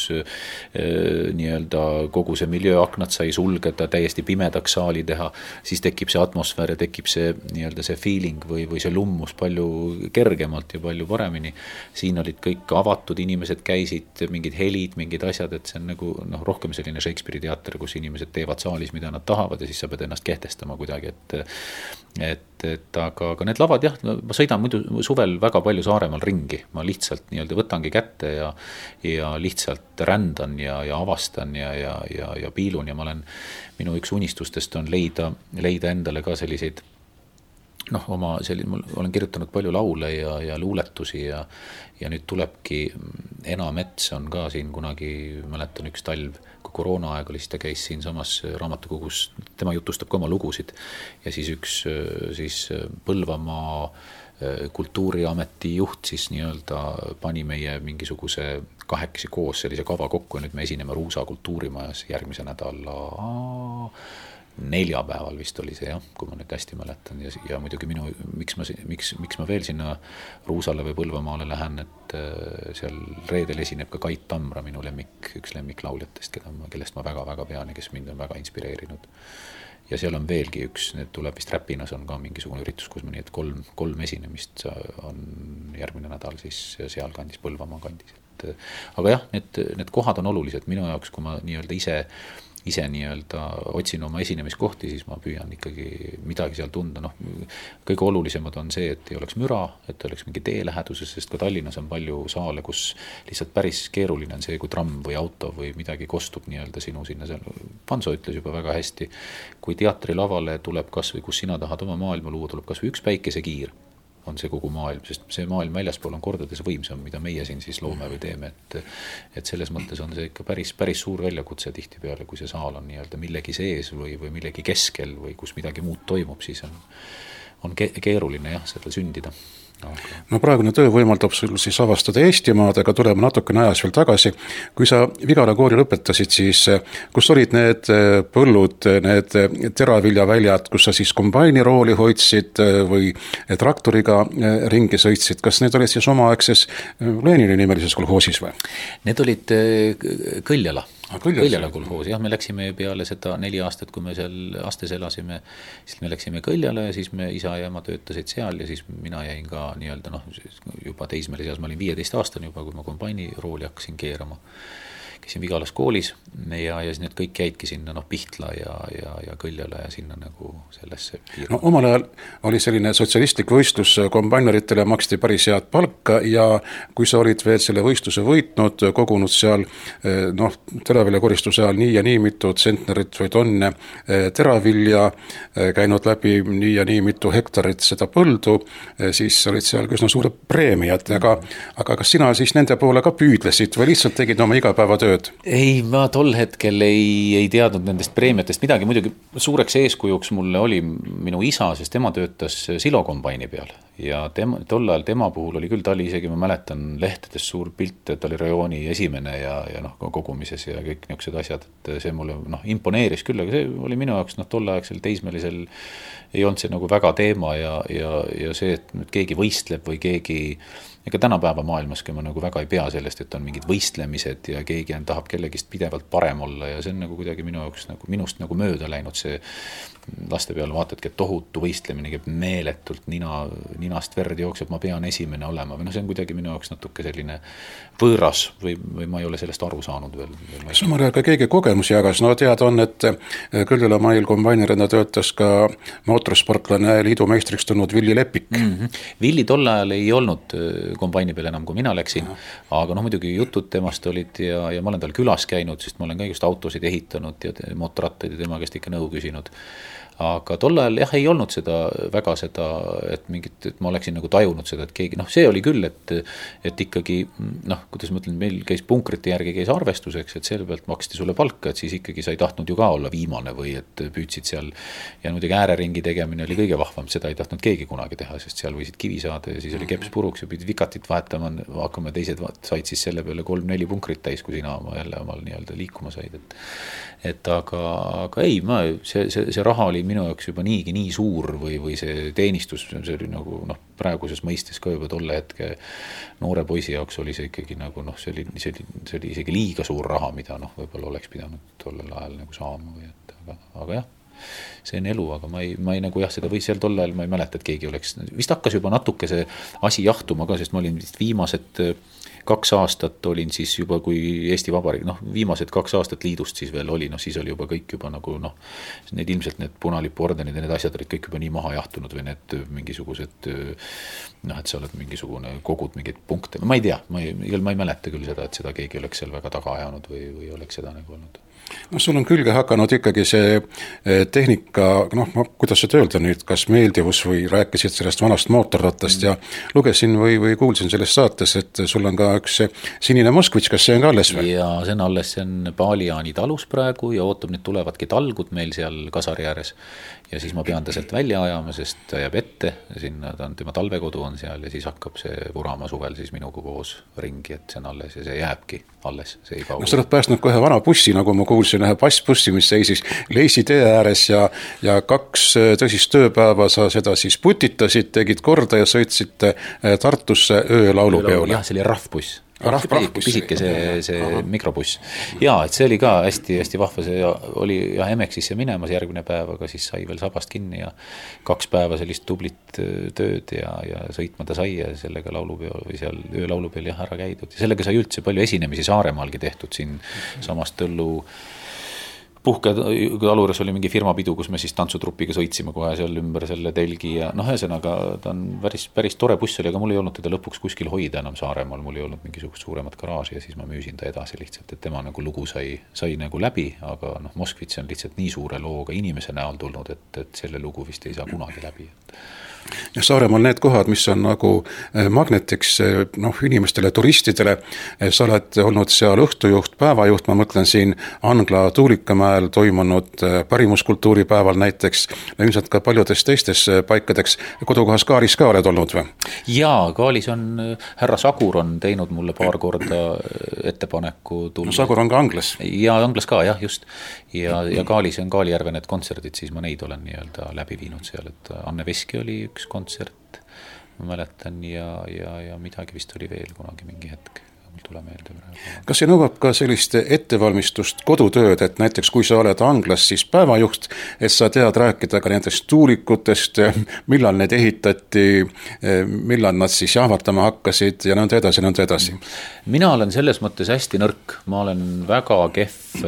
nii-öelda kogu see miljöö aknad sai sulgeda, täiesti pimedaks saali teha, siis tekib see atmosfäär ja tekib see nii-öelda see feeling või, või see lummus palju kergemalt ja palju paremini. Siin olid kõik avatud, inimesed käisid, mingid helid, mingid asjad, et see on nagu noh, rohkem selline Shakespeare'i teater, kus inimesed teevad saalis, mida nad tahavad ja siis sa pead ennast kehtestama kuidagi, et, et, et aga, aga need lavad jah, ma sõidan muidu suvel väga palju Saaremaal ringi, ma lihtsalt nii-öelda võtangi kätte ja, ja lihtsalt rändan ja, ja avastan ja, ja, ja, ja piilun ja ma olen, minu üks unistustest on leida, leida endale ka selliseid noh, oma selline, ma olen kirjutanud palju laule ja, ja luuletusi ja, ja nüüd tulebki Enamets on ka siin kunagi, mäletan üks talv, kui koroona aeg oli, siis ta käis siin samas raamatukogus, tema jutustab ka oma lugusid ja siis üks siis Põlvamaa kultuuriameti juht siis nii-öelda pani meie mingisuguse kahekesi koos sellise kava kokku ja nüüd me esineme Ruusa kultuurimajas järgmise nädala neljapäeval vist oli see jah, kui ma nüüd hästi mäletan ja, ja muidugi minu, miks ma, miks, miks ma veel sinna Ruusale või Põlvamaale lähen, et seal reedel esineb ka Kait Tamra, minu lemmik, üks lemmiklauljatest, keda ma, kellest ma väga-väga pean ja kes mind on väga inspireerinud. ja seal on veelgi üks, need tuleb vist Räpinas on ka mingisugune üritus, kus ma nii, et kolm, kolm esinemist on järgmine nädal siis seal kandis, Põlvamaa kandis. Et, aga jah, need, need kohad on olulised minu jaoks, kui ma nii-öelda ise ise nii-öelda otsin oma esinemiskohti, siis ma püüan ikkagi midagi seal tunda. Noh, kõige olulisemad on see, et ei oleks müra, et oleks mingi tee läheduses, sest ka Tallinnas on palju saale, kus lihtsalt päris keeruline on see, kui tramm või auto või midagi kostub nii-öelda sinu sinna. Panso ütles juba väga hästi, kui teatrilavale tuleb kas või, kus sina tahad oma maailma luua, tuleb kas või üks päikesekiir, on see kogu maailm, sest see maailm väljaspool on kordades võimsam, mida meie siin siis loome või teeme, et, et selles mõttes on see ikka päris, päris suur väljakutse tihti peale, kui see saal on nii-öelda millegi sees või, või millegi keskel või kus midagi muud toimub, siis on, on keeruline jah, seda sündida. No praegune töö võimaldab sul siis avastada Eestimaad, aga tuleme natukene ajas veel tagasi. Kui sa Vigala kooli lõpetasid, siis kus olid need põllud, need teraviljaväljad, kus sa siis kombaini rooli hoidsid või traktoriga ringi sõitsid? Kas need olid siis omaaegses Lenini nimelises kolhoosis või? Need olid Kõljala. Kõljala kolhoos, jah, me läksime peale seda neli aastat, kui me seal Astes elasime, siis me läksime Kõljale ja siis me isa ja ema töötasid seal ja siis mina jäin ka nii-öelda, noh, juba teismele seas, ma olin viieteist aastane juba, kui ma kombaini rooli hakkasin keerama. Käisin Vigalas koolis ja, ja siis need kõik jäidki sinna noh, Pihtla ja, ja, ja Kõljale ja sinna nagu sellesse piirma. No omal ajal oli selline sotsialistlik võistlus, kombaineritele maksti päris head palka ja kui sa olid veel selle võistluse võitnud, kogunud seal noh, teraviljakoristuse ajal nii ja nii mitu tsentnerit või tonne teravilja, käinud läbi nii ja nii mitu hektarit seda põldu, siis olid seal üsna suure preemiad, aga, aga kas sina siis nende poole ka püüdlesid või lihtsalt tegid oma igapäevatöö? Ei, ma tol hetkel ei, ei teadnud nendest preemiatest midagi, muidugi suureks eeskujuks mulle oli minu isa, sest tema töötas silokombaini peal ja tema, tol ajal tema puhul oli küll, ta oli isegi, ma mäletan lehtedes suur pilt, et ta oli rajooni esimene ja, ja noh, kogumises ja kõik niisugused asjad, et see mulle noh, imponeeris küll, aga see oli minu jaoks noh, tol aegsel teismelisel ei olnud see nagu väga teema ja, ja, ja see, et nüüd keegi võistleb või keegi ega tänapäeva maailmaski ma nagu väga ei pea sellest, et on mingid võistlemised ja keegi on, tahab kellegist pidevalt parem olla ja see on nagu kuidagi minu jaoks nagu minust nagu mööda läinud see laste peale vaatadki, et tohutu võistlemine käib meeletult nina, ninast verd jookseb, ma pean esimene olema või no see on kuidagi minu jaoks natuke selline võõras või, või ma ei ole sellest aru saanud veel. Samal ajal ka keegi kogemusi jagas, no tead on, et Kõljala mail kombainerina töötas ka mootorsportlane liidu meistriks tulnud Villi Lepik. Mm-hmm. Villi tol ajal ei olnud kombaini peal enam, kui mina läksin, aga noh, muidugi jutud temast olid ja, ja ma olen tal külas käinud, sest ma olen ka just autosid ehitanud ja mootorrattaid ja tema käest ikka nõu küsinud. Aga tol ajal jah, ei olnud seda väga seda, et mingit, et ma oleksin nagu tajunud seda, et keegi, noh, see oli küll, et, et ikkagi, noh, kuidas ma ütlen, meil käis punkrite järgi käis arvestuseks, et selle pealt maksti sulle palka, et siis ikkagi sa ei tahtnud ju ka olla viimane või et püüdsid seal ja muidugi ääreringi tegemine oli kõige vahvam, seda ei tahtnud keegi kunagi teha, sest seal võisid kivi saada ja siis oli keps puruks ja pidid vikatit vahetama, hakkame teised said siis selle peale kolm-neli punkrit täis, kui sina oma jälle omal nii-öelda liikuma said, et, et aga, aga ei, ma, see, see, see raha oli minu jaoks juba niigi nii suur või, või see teenistus, see oli nagu noh, praeguses mõistes ka juba tolle hetke noore poisi jaoks oli see ikkagi nagu noh, see oli, see oli, see oli isegi liiga suur raha, mida noh, võib-olla oleks pidanud tollel ajal nagu saama või et, aga, aga jah, see on elu, aga ma ei, ma ei nagu jah, seda või seal tol ajal ma ei mäleta, et keegi oleks, vist hakkas juba natuke see asi jahtuma ka, sest ma olin vist viimased kaks aastat olin siis juba, kui Eesti Vabariik, noh, viimased kaks aastat liidust siis veel oli, noh, siis oli juba kõik juba nagu, noh, need ilmselt need punalipu ordenid ja need asjad olid kõik juba nii maha jahtunud või need mingisugused, noh, et sa oled mingisugune kogud mingeid punkte, ma ei tea, ma ei, ma ei mäleta küll seda, et seda keegi oleks seal väga taga ajanud või, või oleks seda nagu olnud. No sul on külge hakanud ikkagi see tehnika, noh, kuidas seda öelda nüüd, kas meeldivus või rääkisid sellest vanast mootorrattast mm. ja lugesin või, või kuulsin sellest saates, et sul on ka üks sinine Moskvitš, kas see on ka alles või? Ja see on alles, see on Paaliaani talus praegu ja ootab, nüüd tulevadki talgud meil seal Kasari ääres ja siis ma pean ta sealt välja ajama, sest ta jääb ette, sinna ta on, tema talvekodu on seal ja siis hakkab see vurama suvel siis minuga koos ringi, et see on alles ja see jääbki alles, see ei kaugu. No sa oled päästnud kohe vana bussi, nagu ma kuulsin, ühe passbussi, mis seisis Leisi tee ääres ja, ja kaks tõsist tööpäeva sa seda siis putitasid, tegid korda ja sõitsid Tartusse öölaulupeole. Jah, see oli rahvbuss. Rahvbuss. Pisike see, see Aha. mikrobuss. Jaa, et see oli ka hästi-hästi vahva, see oli jah Emexisse minemas järgmine päev, aga siis sai veel sabast kinni ja kaks päeva sellist tublit tööd ja, ja sõitma ta sai ja sellega laulupeo või seal öölaulupeol jah ära käidud. Ja sellega sai üldse palju esinemisi Saaremaalgi tehtud siin samast Tõllu puhke aluures oli mingi firmapidu, kus me siis tantsutrupiga sõitsime kohe seal ümber selle telgi ja noh, ühesõnaga ta on päris, päris tore buss oli, aga mul ei olnud teda lõpuks kuskil hoida enam Saaremaal, mul ei olnud mingisugust suuremat garaaži ja siis ma müüsin ta edasi lihtsalt, et tema nagu lugu sai, sai nagu läbi, aga noh, Moskvitš on lihtsalt nii suure looga inimese näol tulnud, et, et selle lugu vist ei saa kunagi läbi. Ja Saaremaal need kohad, mis on nagu magnetiks noh, inimestele, turistidele, sa oled olnud seal õhtujuht, päevajuht, ma mõtlen siin Angla Tuulikamäel toimunud pärimuskultuuripäeval näiteks, ilmselt ka paljudes teistes paikadeks, kodukohas Kaalis ka oled olnud või? Jaa, Kaalis on, härra Sagur on teinud mulle paar korda ettepaneku tulla. No Sagur on ka Anglas. Ja Anglas ka, jah, just. Ja, ja Kaalis on Kaalijärve need kontserdid, siis ma neid olen nii-öelda läbi viinud seal, et Anne Veski oli üks kontsert, ma mäletan, ja, ja, ja midagi vist oli veel kunagi mingi hetk. Tule meelde praegu. Kas see nõuab ka sellist ettevalmistust kodutööd, et näiteks kui sa oled Anglas, siis päevajuht, et sa tead rääkida ka nendest tuulikutest, millal need ehitati, millal nad siis jahvatama hakkasid ja nõnda edasi, nõnda edasi? Mina olen selles mõttes hästi nõrk, ma olen väga kehv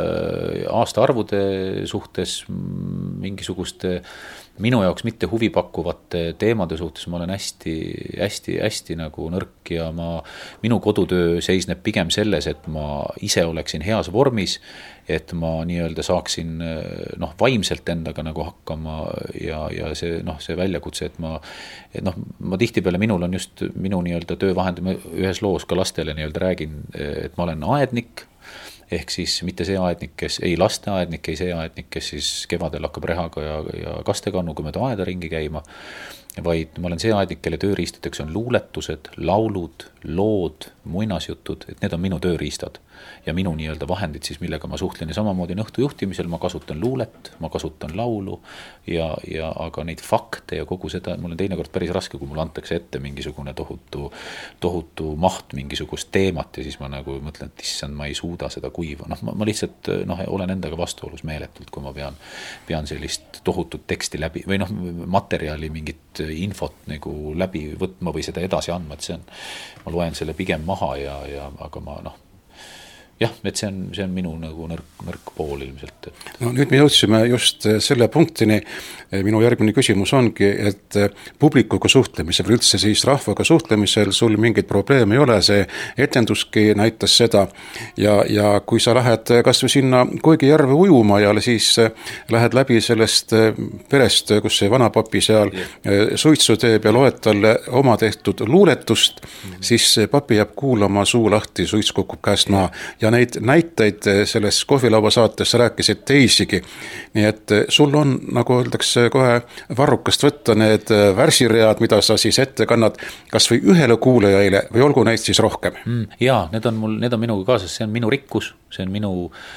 aastaarvude suhtes, mingisuguste minu jaoks mitte huvipakkuvate teemade suhtes ma olen hästi, hästi, hästi nagu nõrk ja ma, minu kodutöö seisneb pigem selles, et ma ise oleksin heas vormis, et ma nii-öelda saaksin noh, vaimselt endaga nagu hakkama ja, ja see, noh, see väljakutse, et ma, et noh, ma tihtipeale minul on just minu nii-öelda töövahend, ühes loos ka lastele nii-öelda räägin, et ma olen aednik, ehk siis mitte see aednik, kes ei lasteaednik, ei see aednik, kes siis kevadel hakkab rehaga ja, ja kastekannuga mööda aeda ringi käima, vaid ma olen see aednik, kelle tööriistadeks on luuletused, laulud, lood, muinasjutud, et need on minu tööriistad ja minu nii-öelda vahendid siis, millega ma suhtlen ja samamoodi õhtu juhtimisel ma kasutan luulet, ma kasutan laulu ja, ja aga neid fakte ja kogu seda, mul on teinekord päris raske, kui mul antakse ette mingisugune tohutu, tohutu maht mingisugust teemat ja siis ma nagu mõtlen, et issand, ma ei suuda seda kuiva. Noh, ma, ma lihtsalt noh, olen endaga vastuolus meeletult, kui ma pean, pean sellist tohutut teksti läbi või noh, materjali mingit infot nagu läbi võtma või seda edasi andma, et see on, ma loen selle pigem maha ja, ja aga ma noh, jah, et see on, see on minu nagu nõrk, nõrk pool ilmselt. Et... No nüüd me jõudsime just selle punktini, minu järgmine küsimus ongi, et publikuga suhtlemisel või üldse siis rahvaga suhtlemisel sul mingit probleemi ei ole, see etenduski näitas seda ja, ja kui sa lähed kas või sinna Koigi järve ujuma ja siis lähed läbi sellest perest, kus see vanapapi seal yeah. suitsu teeb ja loed talle oma tehtud luuletust, mm-hmm. siis papi jääb kuulama suu lahti, suits kukub käest maha ja neid näiteid selles kohvilaua saates rääkisid teisigi. Nii et sul on, nagu öeldakse, kohe varrukast võtta need värsiread, mida sa siis ette kannad, kas või ühele kuulajaile või olgu neid siis rohkem? Mm, jaa, need on, mul, need on minuga kaasas, see on minu rikkus, see on minu,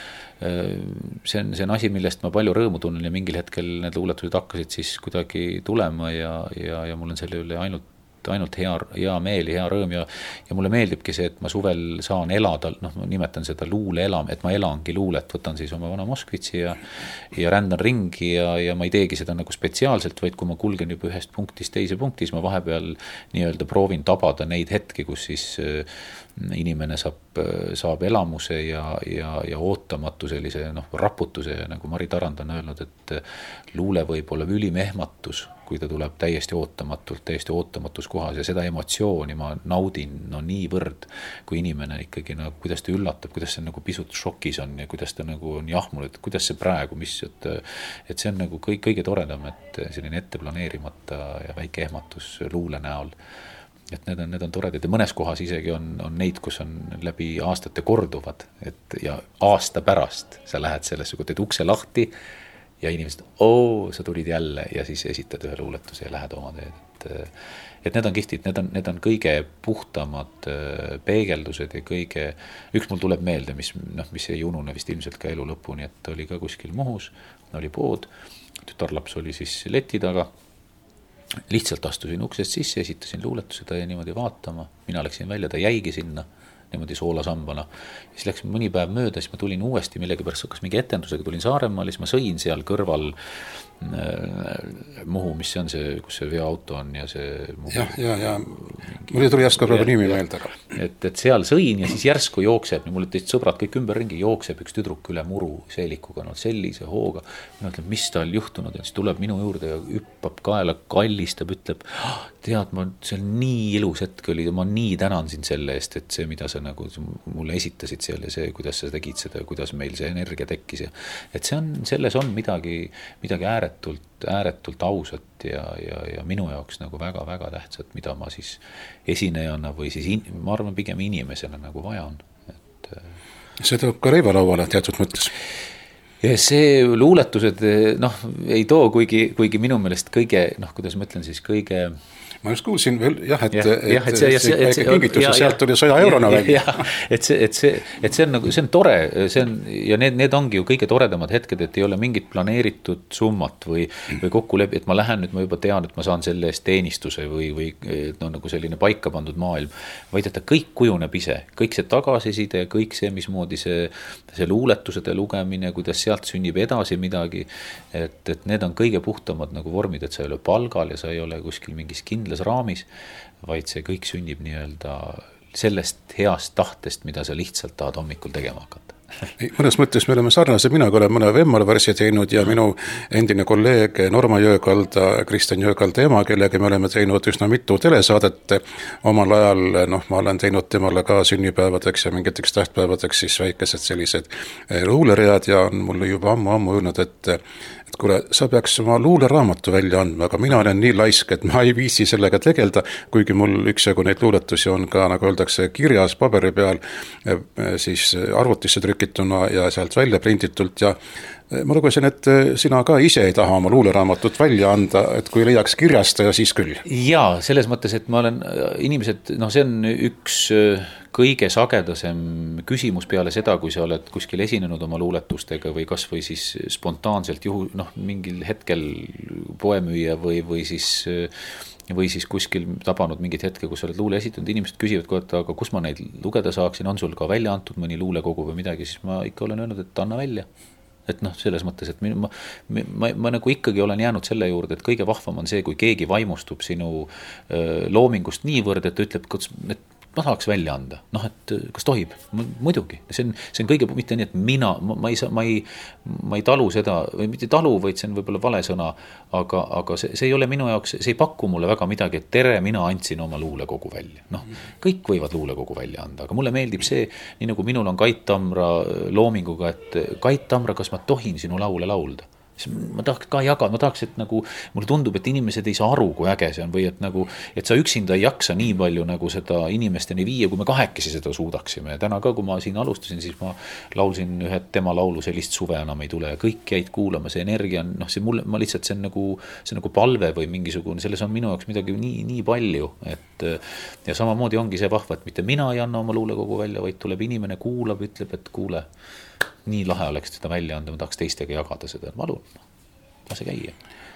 see on, see on asi, millest ma palju rõõmu tunnen ja mingil hetkel need luuletused hakkasid siis kuidagi tulema ja, ja, ja mul on selle üle ainult ainult hea, hea meel ja hea rõõm ja, ja mulle meeldibki see, et ma suvel saan elada, noh, ma nimetan seda luule elam, et ma elangi luulet, võtan siis oma vana Moskvitsi ja, ja rändan ringi ja, ja ma ei teegi seda nagu spetsiaalselt, vaid kui ma kulgen juba ühest punktist teise punktis, ma vahepeal nii-öelda proovin tabada neid hetki, kus siis inimene saab, saab elamuse ja, ja, ja ootamatu sellise noh, raputuse ja nagu Mari Tarand on öelnud, et luule võib olla ülim ehmatus, kui ta tuleb täiesti ootamatult, täiesti ootamatus kohas ja seda emotsiooni ma naudin no niivõrd, kui inimene ikkagi, no, kuidas ta üllatab, kuidas see nagu pisut šokis on ja kuidas ta nagu on jahmul, et kuidas see praegu, mis, et, et see on nagu kõik, kõige toredam, et selline etteplaneerimata ja väike ehmatus luule näol. Et need on, need on toredad ja mõnes kohas isegi on, on neid, kus on läbi aastate korduvad, et ja aasta pärast sa lähed sellesse, kui teed ukse lahti ja inimesed, oo, sa tulid jälle ja siis esitad ühe luuletuse ja lähed oma teed. Et, et need on kihvtid, need on, need on kõige puhtamad peegeldused ja kõige, üks mul tuleb meelde, mis, noh, mis ei unune vist ilmselt ka elu lõpuni, et oli ka kuskil Muhus, oli pood, tütarlaps oli siis leti taga lihtsalt astusin uksest sisse, esitasin luuletuse, ta jäi niimoodi vaatama, mina läksin välja, ta jäigi sinna niimoodi soolasambana. Ja siis läks mõni päev mööda, siis ma tulin uuesti millegi pärast, hakkas mingi etendusega, tulin Saaremaal, siis ma sõin seal kõrval Muhu, mis see on see, kus see veoauto on ja see Muhu. jah, ja, ja mul ei tuli järsku praegu nimi meelde, aga et, et seal sõin ja siis järsku jookseb, mul teist sõbrad kõik ümberringi, jookseb üks tüdruk üle muru seelikuga, no sellise hooga, mina ütlen, mis tal juhtunud ja siis tuleb minu juurde ja hüppab kaela, kallistab, ütleb, tead, ma, see on nii ilus hetk oli, ma nii tänan sind selle eest, et see, mida sa nagu mulle esitasid seal ja see, kuidas sa tegid seda ja kuidas meil see energia tekkis ja et see on, selles on midagi, midagi ääret ääretult, ääretult ausat ja, ja, ja minu jaoks nagu väga-väga tähtsat, mida ma siis esinejana või siis in, ma arvan pigem inimesena nagu vaja on. Et, see toob ka reivalauale teatud mõttes. Ja see luuletused noh, ei too, kuigi, kuigi minu meelest kõige, noh, kuidas ma ütlen siis kõige ma just kuulsin veel, jah, et, ja, et, jah, et see, et see, see kingitus ja sealt tuli saja eurona välja. Ja, et see, et see, et see on nagu, see on tore, see on, ja need, need ongi ju kõige toredamad hetked, et ei ole mingit planeeritud summat või, või kokku läbi, et ma lähen nüüd, ma juba tean, et ma saan selle eest teenistuse või, või no nagu selline paika pandud maailm, vaid et ta kõik kujuneb ise, kõik see tagasiside, kõik see, mismoodi see, see luuletusede lugemine, kuidas sealt sünnib edasi midagi, et, et need on kõige puhtamad nagu vormid, et sa ei ole palgal ja sa ei ole kuskil mingis kindlas raamis, vaid see kõik sünnib nii-öelda sellest heast tahtest, mida sa lihtsalt tahad hommikul tegema hakata. Mõnes mõttes me oleme sarnased, mina olen mõne Vemmal versi teinud ja minu endine kolleeg Norma Jõekalda, Kristjan Jõekalda ema, kellega me oleme teinud üsna mitu telesaadet omal ajal, noh, ma olen teinud temale ka sünnipäevadeks ja mingiteks tähtpäevadeks siis väikesed sellised luuleread ja on mulle juba ammu-ammu öelnud, et et kuule, sa peaks oma luuleraamatu välja andma, aga mina olen nii laisk, et ma ei viisi sellega tegelda, kuigi mul üksjagu neid luuletusi on ka, nagu öeldakse, kirjas paberi peal, siis arvutisse trükituna ja sealt välja printitult ja ma lugesin, et sina ka ise ei taha oma luuleraamatut välja anda, et kui leiaks kirjastaja, siis küll. Jaa, selles mõttes, et ma olen inimesed, noh, see on üks kõige sagedasem küsimus peale seda, kui sa oled kuskil esinenud oma luuletustega või kas või siis spontaanselt juhu, noh, mingil hetkel poemüüja või, või siis või siis kuskil tabanud mingit hetke, kus oled luule esitanud, inimesed küsivad, aga kus ma neid lugeda saaksin, on sul ka välja antud mõni luulekogu või midagi, siis ma ikka olen öelnud, et anna välja. Et noh, selles mõttes, et ma, ma, ma, ma nagu ikkagi olen jäänud selle juurde, et kõige vahvam on see, kui keegi vaimustub sinu öö, loomingust niivõrd, et ütleb, et ma tahaks välja anda, noh, et kas tohib, muidugi, see on, see on kõige, mitte nii, et mina, ma, ma, ei, saa, ma, ei, ma ei talu seda, või mitte talu, vaid see on võib-olla vale sõna, aga, aga see, see ei ole minu jaoks, see ei paku mulle väga midagi, et tere, mina andsin oma luulekogu välja, noh, kõik võivad luulekogu välja anda, aga mulle meeldib see, nii nagu minul on Kait Tamra loominguga, et Kait Tamra, kas ma tohin sinu laule laulda? Ma tahaks ka jagada, ma tahaks, et nagu mulle tundub, et inimesed ei saa aru, kui äge see on või et nagu, et sa üksinda ei jaksa nii palju nagu seda inimesteni viia, kui me kahekesi seda suudaksime. Ja täna ka, kui ma siin alustasin, siis ma laulsin ühe tema laulu Sellist suve enam ei tule ja kõik jäid kuulama, see energia on, noh, see mulle, ma lihtsalt, see on nagu, see on nagu palve või mingisugune, selles on minu jaoks midagi nii, nii palju, et ja samamoodi ongi see vahva, et mitte mina ei anna oma luulekogu välja, vaid tuleb inimene, kuulab, ütleb, et kuule, nii lahe oleks seda välja anda, ma tahaks teistega jagada seda, palun, lase käia.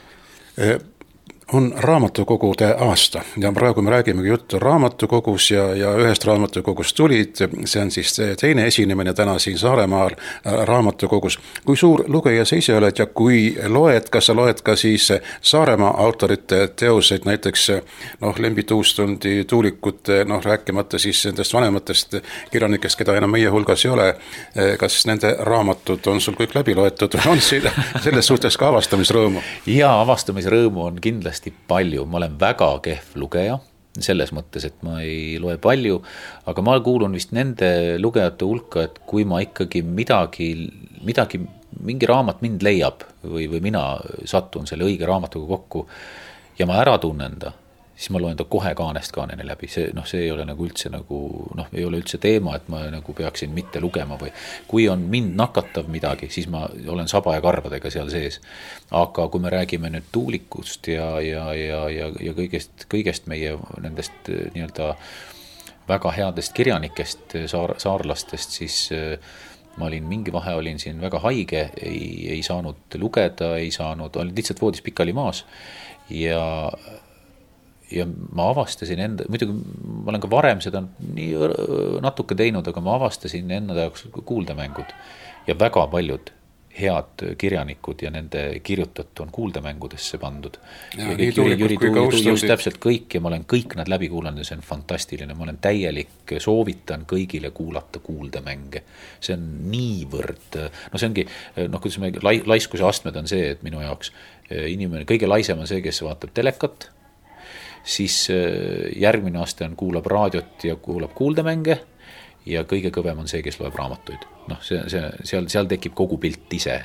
On raamatukogude aasta ja praegu me räägimegi juttu raamatukogus ja, ja ühest raamatukogus tulid, see on siis teine esinemine täna siin Saaremaal raamatukogus. Kui suur lugeja sa ise oled ja kui loed, kas sa loed ka siis Saaremaa autorite teoseid, näiteks noh, Lembi Tuustundi, Tuulikute, noh, rääkimata siis nendest vanematest kirjanikest, keda enam meie hulgas ei ole, kas nende raamatud on sul kõik läbi loetud või on selles suhtes ka avastamisrõõmu? Jaa, avastamisrõõmu on kindlasti palju, ma olen väga kehv lugeja, selles mõttes, et ma ei loe palju, aga ma kuulun vist nende lugejate hulka, et kui ma ikkagi midagi, midagi, mingi raamat mind leiab või, või mina satun selle õige raamatuga kokku ja ma ära tunnen ta, siis ma loen ta kohe kaanest kaaneni läbi. See, noh, see ei ole nagu üldse nagu, noh, ei ole üldse teema, et ma nagu peaksin mitte lugema või kui on mind nakatav midagi, siis ma olen saba ja karvadega seal sees. Aga kui me räägime nüüd Tuulikust ja, ja, ja, ja, ja kõigest, kõigest meie nendest nii-öelda väga headest kirjanikest, saar, saarlastest, siis ma olin mingi vahe, olin siin väga haige, ei, ei saanud lugeda, ei saanud, olin lihtsalt voodis pikali maas ja ja ma avastasin enda, muidugi ma olen ka varem seda nii natuke teinud, aga ma avastasin enda jaoks kuuldemängud ja väga paljud head kirjanikud ja nende kirjutatu on kuuldemängudesse pandud. Ja, ja kõik Jüri, Jüri Tuuli, just täpselt kõik ja ma olen kõik nad läbi kuulanud ja see on fantastiline. Ma olen täielik, soovitan kõigile kuulata kuuldemänge. See on niivõrd, no see ongi, noh, kuidas me, laiskuse astmed on see, et minu jaoks inimene, kõige laisem on see, kes vaatab telekat, siis järgmine aste on kuulab raadiot ja kuulab kuuldemänge ja kõige kõvem on see, kes loeb raamatuid. Noh, see, see, seal, seal tekib kogu pilt ise.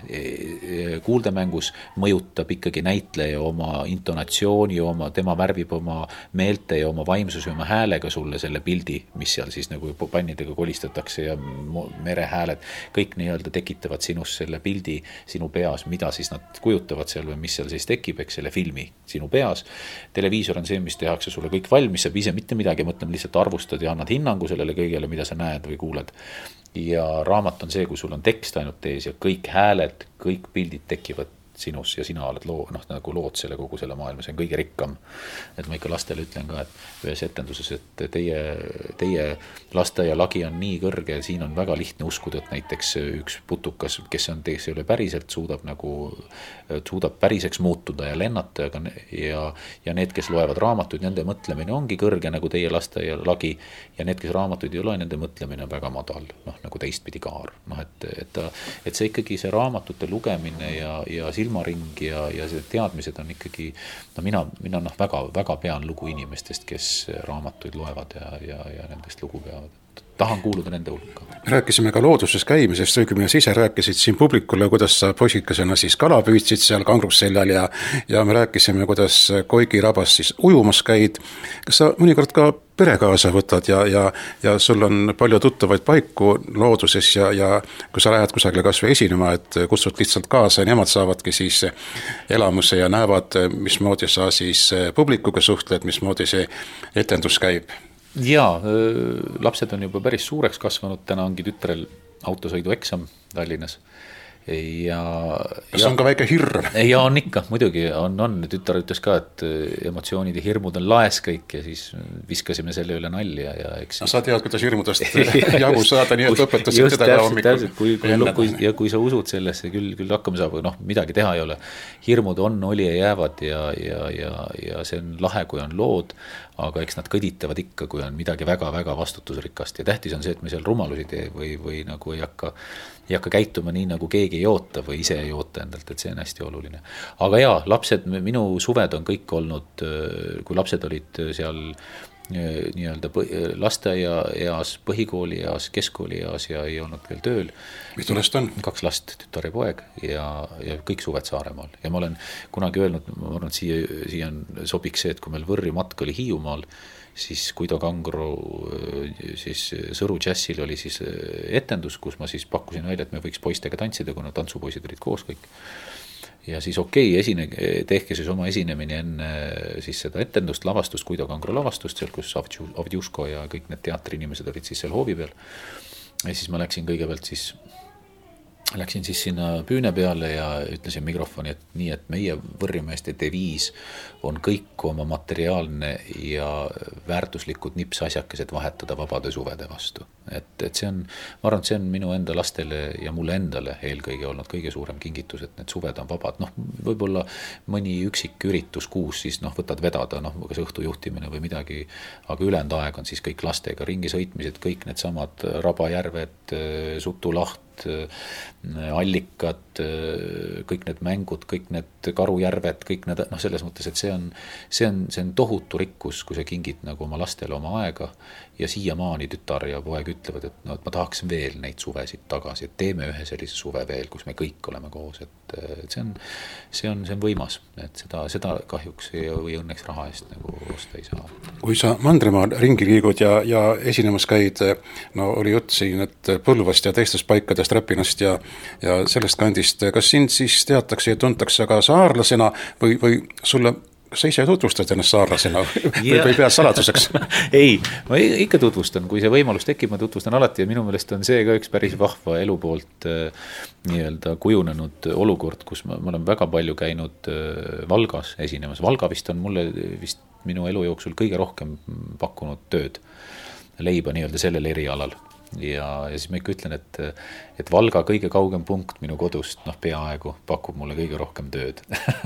Kuuldemängus mõjutab ikkagi näitleja oma intonatsiooni, oma, tema värvib oma meelte ja oma vaimsuse, oma häälega sulle selle pildi, mis seal siis nagu pannidega kolistatakse ja merehääled, kõik nii-öelda tekitavad sinus selle pildi sinu peas, mida siis nad kujutavad seal või mis seal siis tekib, eks selle filmi sinu peas. Televiisor on see, mis tehakse sulle kõik valmis, sa ise mitte midagi mõtlema, lihtsalt arvustad ja annad hinnangu sellele kõigele, mida sa näed või kuuled. Ja raamat on see, kui sul on tekst ainult ees ja kõik hääled, kõik pildid tekivad sinus ja sina oled loo, noh, nagu lood selle kogu selle maailma, see on kõige rikkam. Et ma ikka lastele ütlen ka, et ühes etenduses, et teie, teie lasteaia lagi on nii kõrge, siin on väga lihtne uskuda, et näiteks üks putukas, kes on teis, ei ole päriselt, suudab nagu, suudab päriseks muutuda ja lennata ja, ja need, kes loevad raamatuid, nende mõtlemine ongi kõrge nagu teie lasteaia lagi ja need, kes raamatuid ei loe, nende mõtlemine on väga madal, noh, nagu teistpidi kaar. Noh, et, et, et see ikkagi see raamatute lugemine ja, ja silmaring ja, ja see teadmised on ikkagi, no mina, mina noh, väga, väga pean lugu inimestest, kes raamatuid loevad ja, ja, ja nendest lugu peavad. Tahan kuuluda nende hulka. Rääkisime ka looduses käimisest, õigemini ise rääkisid siin publikule, kuidas sa poisikesena siis kala püüdsid seal Kangrusseljal ja, ja me rääkisime, kuidas Koigi rabas siis ujumas käid. Kas sa mõnikord ka perekaasa võtad ja, ja, ja sul on palju tuttavaid paiku looduses ja, ja kui sa lähed kusagile kas või esinema, et kutsud lihtsalt kaasa ja nemad saavadki siis elamuse ja näevad, mismoodi sa siis publikuga suhtled, mismoodi see etendus käib. Jaa, lapsed on juba päris suureks kasvanud, täna ongi tütrel autosõidu eksam Tallinnas. Ja, kas ja, on ka väike hirm? Ja on ikka, muidugi on, on. Tütar ütles ka, et emotsioonid ja hirmud on laes kõik ja siis viskasime selle üle nalja. Ja, eks... no, sa tead, kuidas hirmudest jagu saada, nii et õpetasid just teda hommikul. Kui, kui, kui, ja kui sa usud sellesse, küll, küll hakkame saab, noh, midagi teha ei ole. Hirmud on, oli ja jäävad ja, ja, ja, ja see on lahe, kui on lood, aga eks nad kõditavad ikka, kui on midagi väga-väga vastutusrikast. Ja tähtis on see, et me seal rumalusi tee või, või nagu ei hakka, ei hakka käituma nii, nagu keegi ei oota või ise ei oota endalt, et see on hästi oluline. Aga jaa, lapsed, minu suved on kõik olnud, kui lapsed olid seal nii-öelda lasteaia eas, põhikooli eas, keskkooli eas ja ei olnud veel tööl. Mitu last on? Kaks last, tütar ja poeg ja, ja kõik suved Saaremaal. Ja ma olen kunagi öelnud, ma arvan, et siia, siia sobiks see, et kui meil Võrri matk oli Hiiumaal, siis Guido Kangro siis Sõru džässil oli siis etendus, kus ma siis pakkusin välja, et me võiks poistega tantsida, kuna tantsupoisid olid koos kõik. Ja siis okei, okay, esine, tehke siis oma esinemine enne siis seda etendust, lavastust, Guido Kangro lavastust, seal kus Avdjuško ja kõik need teatriinimesed olid siis seal hoovi peal. Ja siis ma läksin kõigepealt siis, läksin siis sinna püüne peale ja ütlesin mikrofoni, et nii, et meie Võrrimeeste deviis on kõik oma materiaalne ja väärtuslikud nipsasjakesed vahetada vabade suvede vastu. Et, et see on, ma arvan, et see on minu enda lastele ja mulle endale eelkõige olnud kõige suurem kingitus, et need suved on vabad. Noh, võib-olla mõni üksik üritus kuus, siis noh, võtad vedada, noh, kas õhtujuhtimine või midagi, aga ülejäänud aeg on siis kõik lastega ringi sõitmised, kõik need samad Rabajärved, Sutulaht, allikad, kõik need mängud, kõik need Karujärved, kõik need, noh, selles mõttes, et see on, see on, see on tohutu rikkus, kui sa kingid nagu oma lastele oma aega ja siiamaani tütar ja poeg ütlevad, et no, et ma tahaks veel neid suvesid tagasi, et teeme ühe sellise suve veel, kus me kõik oleme koos, et, et see on, see on, see on võimas, et seda, seda kahjuks või õnneks raha eest nagu osta ei saa. Kui sa Mandrimaal ringi liigud ja, ja esinemas käid, no oli jutt siin, et Põlvast ja teistest paikadest Räpinast ja, ja sellest kandist, kas sind siis teatakse ja tuntakse ka saarlasena või, või sulle kas sa ise tutvustad ennast saarlasena või, või pead saladuseks? Ei, ma ikka tutvustan, kui see võimalus tekib, ma tutvustan alati ja minu meelest on see ka üks päris vahva elu poolt nii-öelda kujunenud olukord, kus ma, ma olen väga palju käinud Valgas esinemas. Valga vist on mulle vist minu elu jooksul kõige rohkem pakkunud tööd, leiba nii-öelda sellel erialal. Ja, ja siis ma ikka ütlen, et, et Valga kõige kaugem punkt minu kodust, noh peaaegu pakub mulle kõige rohkem tööd.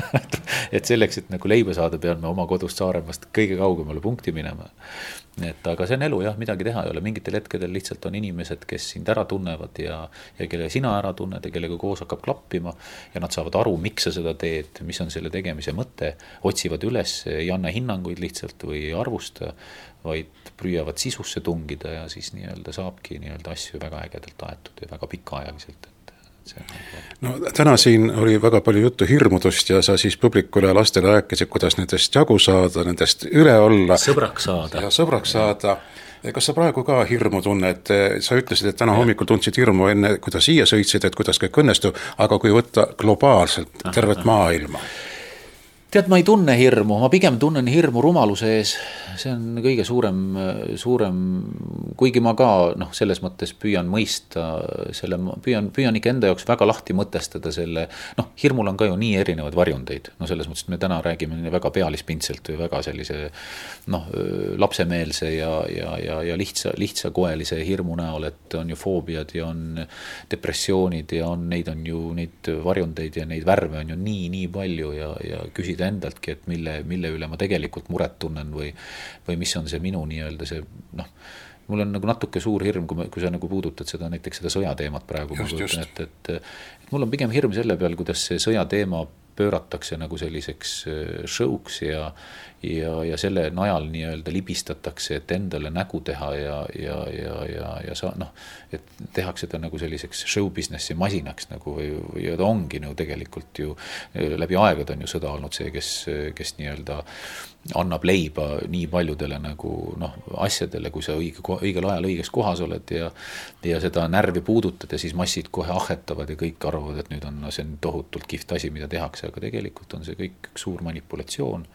et selleks, et nagu leiba saada, pean me oma kodust Saaremaast kõige kaugemale punkti minema. Et, aga see on elu, jah, midagi teha ei ole. Mingitel hetkedel lihtsalt on inimesed, kes sind ära tunnevad ja, ja kelle sina ära tunned ja kellega koos hakkab klappima ja nad saavad aru, miks sa seda teed, mis on selle tegemise mõte, otsivad üles, ei anna hinnanguid lihtsalt või ei arvusta, vaid püüavad sisusse tungida ja siis nii-öelda saabki nii-öelda asju väga ägedalt aetud ja väga pikaajaliselt. See on... No täna siin oli väga palju juttu hirmudust ja sa siis publikule ja lastele rääkisid, kuidas nendest jagu saada, nendest üle olla. Sõbraks saada. Ja sõbraks saada. Kas sa praegu ka hirmu tunned? Sa ütlesid, et täna hommikul tundsid hirmu enne, kui ta siia sõitsid, et kuidas kõik õnnestub, aga kui võtta globaalselt tervet maailma? Tead, ma ei tunne hirmu, ma pigem tunnen hirmu rumaluse ees, see on kõige suurem, suurem, kuigi ma ka noh, selles mõttes püüan mõista selle, püüan, püüan ikka enda jaoks väga lahti mõtestada selle, noh, hirmul on ka ju nii erinevad varjundeid, no selles mõttes, et me täna räägime väga pealispintselt või väga sellise noh, lapsemeelse ja, ja, ja, ja lihtsa, lihtsakoelise hirmu näol, et on ju foobiad ja on depressioonid ja on, neid on ju, neid varjundeid ja neid värve on ju nii, nii palju ja, ja küsida endaltki, et mille, mille üle ma tegelikult muret tunnen või, või mis on see minu nii-öelda see, noh, mul on nagu natuke suur hirm, kui, me, kui sa nagu puudutad seda, näiteks seda sõjateemat praegu, just, just. Et, et, et mul on pigem hirm selle peal, kuidas see sõjateema pööratakse nagu selliseks showks ja, ja, ja selle najal nii-öelda libistatakse, et endale nägu teha ja, ja, ja, ja, ja sa, noh, et tehakse ta nagu selliseks show businessi masinaks nagu või, või ta ongi nagu tegelikult ju läbi aegad on ju sõda olnud see, kes, kes nii-öelda annab leiba nii paljudele nagu noh, asjadele, kui sa õige, õigel ajal õiges kohas oled ja, ja seda närvi puudutad ja siis massid kohe ahetavad ja kõik arvavad, et nüüd on no, see on tohutult kihvt asi, mida tehakse, aga tegelikult on see kõik üks suur manipulatsioon.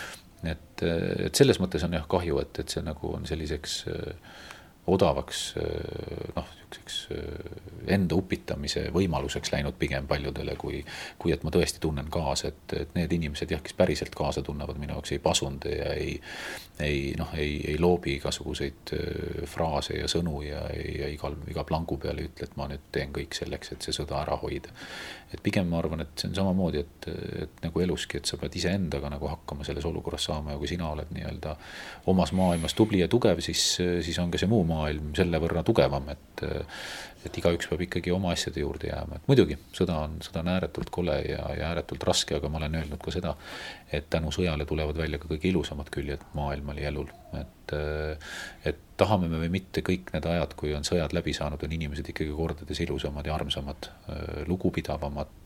Et, et selles mõttes on jah kahju, et, et see nagu on selliseks odavaks noh, enda upitamise võimaluseks läinud pigem paljudele, kui, kui et ma tõesti tunnen kaasa, et, et need inimesed jah, kes päriselt kaasa tunnevad, minu jaoks ei pasunde ja ei, ei, noh, ei, ei loobi igasuguseid fraase ja sõnu ja, ja igal, iga plangu peale ütle, et ma nüüd teen kõik selleks, et see sõda ära hoida. Et pigem ma arvan, et see on samamoodi, et, et nagu eluski, et sa pead ise endaga nagu hakkama selles olukorras saama ja kui sina oled nii-öelda omas maailmas tubli ja tugev, siis, siis on ka see muu maailm selle võrra tugevam, et, et igaüks peab ikkagi oma asjade juurde jääma. Et muidugi, sõda on, sõda on ääretult kole ja, ja ääretult raske, aga ma olen öelnud ka seda, et tänu sõjale tulevad välja ka kõige ilusamad küljed maailmali elul. Et, et tahame me või mitte kõik need ajad, kui on sõjad läbi saanud, on inimesed ikkagi kordades ilusamad ja armsamad, lugupidavamad,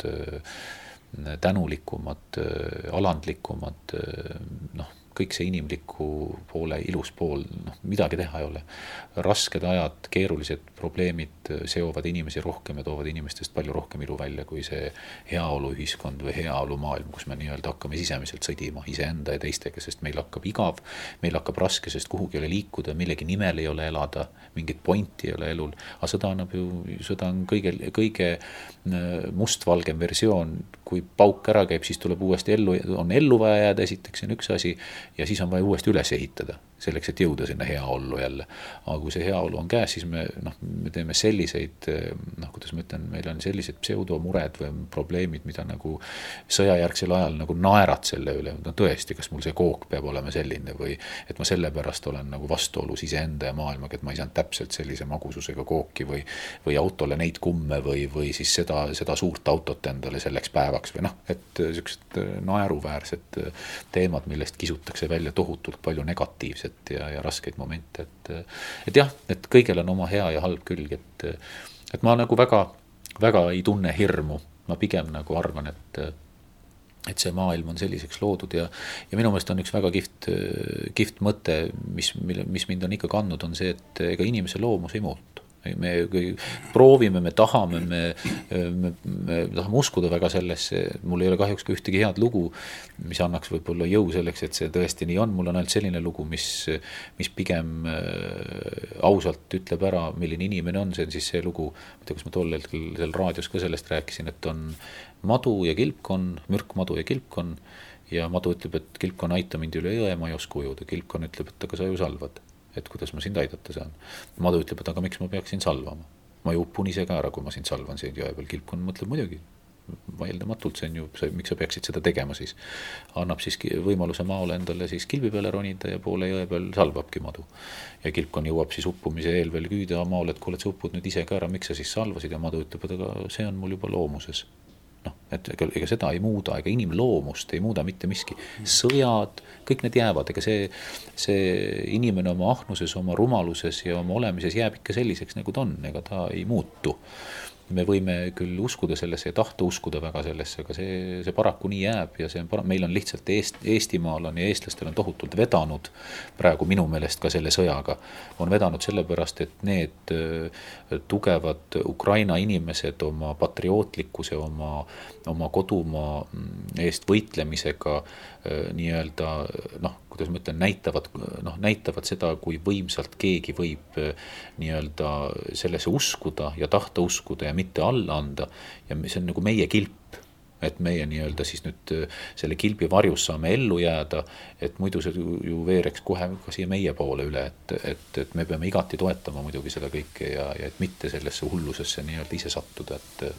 tänulikumad, alandlikumad, noh, kõik see inimliku poole, ilus pool, noh, midagi teha ei ole. Rasked ajad, keerulised probleemid seovad inimesi rohkem ja toovad inimestest palju rohkem ilu välja kui see heaolu ühiskond või heaolu maailm, kus me nii-öelda hakkame sisemiselt sõdima iseenda ja teistega, sest meil hakkab igav, meil hakkab raske, sest kuhugi ei ole liikuda, millegi nimel ei ole elada, mingit pointi ei ole elul, aga sõda annab ju, sõda on kõige, kõige mustvalgem versioon, kui pauk ära käib, siis tuleb uuesti ellu, on ellu vaja jääda, esiteks on üks asi, ja siis on vaja uuesti üles ehitada, selleks, et jõuda sinna heaollu jälle. Aga kui see heaolu on käes, siis me, noh, me teeme selliseid, noh, kuidas ma ütlen, meil on sellised pseudomured või probleemid, mida nagu sõjajärgsel ajal nagu naerad selle üle. No tõesti, kas mul see kook peab olema selline või et ma sellepärast olen nagu vastuolus iseenda ja maailmaga, et ma ei saanud täpselt sellise magususega kooki või, või autole neid kumme või, või siis seda, seda suurt autot endale selleks päevaks või noh, et sellised naeruväärsed teemad, millest kisutakse välja tohutult palju negatiivset ja, ja raskeid momente, et, et jah, et kõigel on oma hea ja halb külg, et, et ma nagu väga, väga ei tunne hirmu, ma pigem nagu arvan, et, et see maailm on selliseks loodud ja, ja minu meelest on üks väga kiht, kiht mõte, mis, mis mind on ikka kandnud, on see, et ega inimese loomus ei muutu. me proovime, me tahame, me, me, me tahame uskuda väga sellesse, mul ei ole kahjuks ka ühtegi head lugu, mis annaks võib-olla jõu selleks, et see tõesti nii on, mul on ainult selline lugu, mis, mis pigem ausalt ütleb ära, milline inimene on, see on siis see lugu, ma tea, kus ma tol hetkel seal raadios ka sellest rääkisin, et on madu ja kilpkon, mürkmadu ja kilpkon ja madu ütleb, et kilpkon aita mind üle jõe, ma ei oska ujuda, kilpkon ütleb, et aga sa ju salvad, et kuidas ma sind aidata saan. Madu ütleb, et aga miks ma peaksin salvama? Ma ju upun ise ka ära, kui ma sind salvan siin jõe peal. Kilpkon mõtleb muidugi, vaildamatult see on ju, miks sa peaksid seda tegema siis. Annab siis võimaluse maole endale siis kilbi peale ronida ja poole jõe peal salvabki madu. Ja kilpkon jõuab siis uppumise eel veel küüda maole, et kuule, sa uppud nüüd ise ka ära, miks sa siis salvasid ja madu ütleb, et aga see on mul juba loomuses. No, et ega, ega seda ei muuda, ega inimloomust ei muuda mitte miski. Sõjad, kõik need jäävad, ega see, see inimene oma ahnuses, oma rumaluses ja oma olemises jääb ikka selliseks, nagu ta on, ega ta ei muutu. Me võime küll uskuda sellesse ja tahta uskuda väga sellesse, aga see, see paraku nii jääb ja see on, meil on lihtsalt Eest, Eestimaal on ja eestlastel on tohutult vedanud praegu minu meelest ka selle sõjaga. On vedanud sellepärast, et need tugevad Ukraina inimesed oma patriootlikkuse, oma, oma kodumaa eest võitlemisega nii-öelda, noh, kuidas ma ütlen, näitavad, noh, näitavad seda, kui võimsalt keegi võib nii-öelda sellesse uskuda ja tahta uskuda ja mitte alla anda ja see on nagu meie kilp, et meie nii-öelda siis nüüd selle kilbi varjus saame ellu jääda, et muidu see ju veereks kohe ka siia meie poole üle, et, et, et me peame igati toetama muidugi seda kõike ja, ja et mitte sellesse hullusesse nii-öelda ise sattuda, et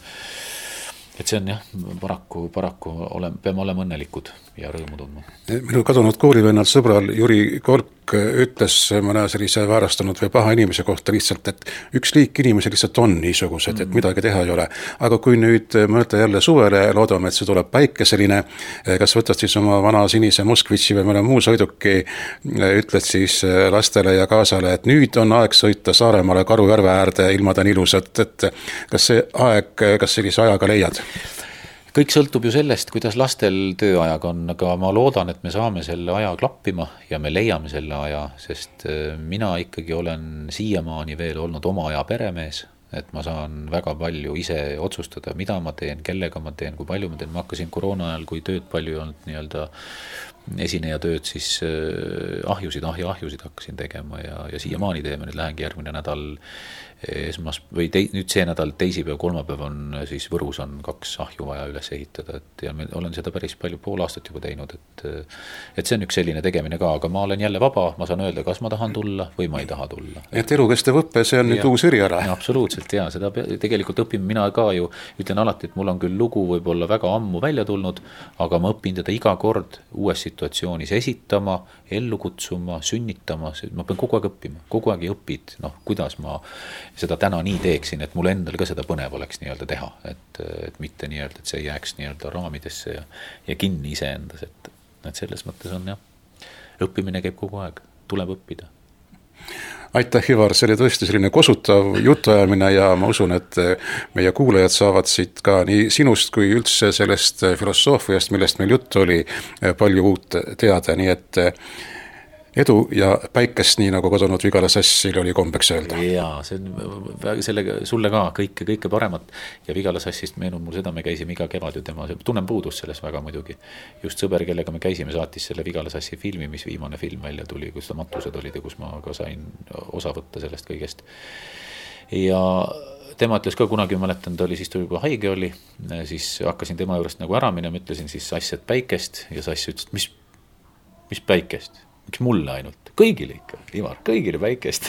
et see on jah, paraku, paraku ole, peame olema õnnelikud ja rõõmu tundma. Minu kadunud koolivennal sõbral Juri Kolk ütles mõne sellise väärastanud või paha inimese kohta lihtsalt, et üks liik inimesi lihtsalt on niisugused, et midagi teha ei ole. Aga kui nüüd mõelda jälle suvele, loodame, et see tuleb päikeseline, kas võtad siis oma vana sinise Moskvitsi või mõne muu sõiduki, ütled siis lastele ja kaasale, et nüüd on aeg sõita Saaremaale Karujärve äärde, ilmad on ilusad, et kas see aeg, kas sellise ajaga leiad? Kõik sõltub ju sellest, kuidas lastel tööajaga on, aga ma loodan, et me saame selle aja klappima ja me leiame selle aja, sest mina ikkagi olen siiamaani veel olnud oma aja peremees, et ma saan väga palju ise otsustada, mida ma teen, kellega ma teen, kui palju ma teen. Ma hakkasin koroona ajal, kui tööd palju olnud nii-öelda esineja tööd, siis ahjusid, ahju, ahjusid hakkasin tegema ja, ja siiamaani teeme, nüüd lähengi järgmine nädal esmas, või te, nüüd see nädal teisipäev, kolmapäev on siis Võrus on kaks ahju vaja üles ehitada, et ja ma olen seda päris palju pool aastat juba teinud, et, et see on üks selline tegemine ka, aga ma olen jälle vaba, ma saan öelda, kas ma tahan tulla või ma ei taha tulla. Et elukestev õppe, see on ja, nüüd uus eriala. Absoluutselt, jaa, seda tegelikult õpin mina ka ju, ütlen alati, et mul on küll lugu võib-olla väga ammu välja tulnud, aga ma õpin teda iga kord uues situatsioonis esitama, ellu kutsuma, sünnitama, ma pean kogu aeg õppima, kogu aeg õpid, noh, kuidas ma seda täna nii teeksin, et mul endal ka seda põnev oleks nii-öelda teha, et, et mitte nii-öelda, et see jääks nii-öelda raamidesse ja, ja kinni iseendas, et, et selles mõttes on jah, õppimine käib kogu aeg, tuleb õppida. Aitäh, Ivar, see oli tõesti selline kosutav jutuajamine ja ma usun, et meie kuulajad saavad siit ka nii sinust kui üldse sellest filosoofiast, millest meil juttu oli, palju uut teada, nii et edu ja päikest, nii nagu kadunud Vigala Sassil oli kombeks öelda. Jaa, see on sellega, sulle ka kõike, kõike paremat ja Vigala Sassist meenub mul seda, me käisime iga kevad ju tema, tunnen puudust sellest väga muidugi. Just sõber, kellega me käisime, saatis selle Vigala Sassi filmi, mis viimane film välja tuli, kus ta matused olid ja kus ma ka sain osa võtta sellest kõigest. Ja tema ütles ka kunagi, mäletan, ta oli siis ta juba haige oli, siis hakkasin tema juurest nagu ära minema, ütlesin siis Sass, et päikest ja Sass ütles, mis, mis päikest? Miks mulle ainult? Kõigile ikka, Ivar, kõigile päikest.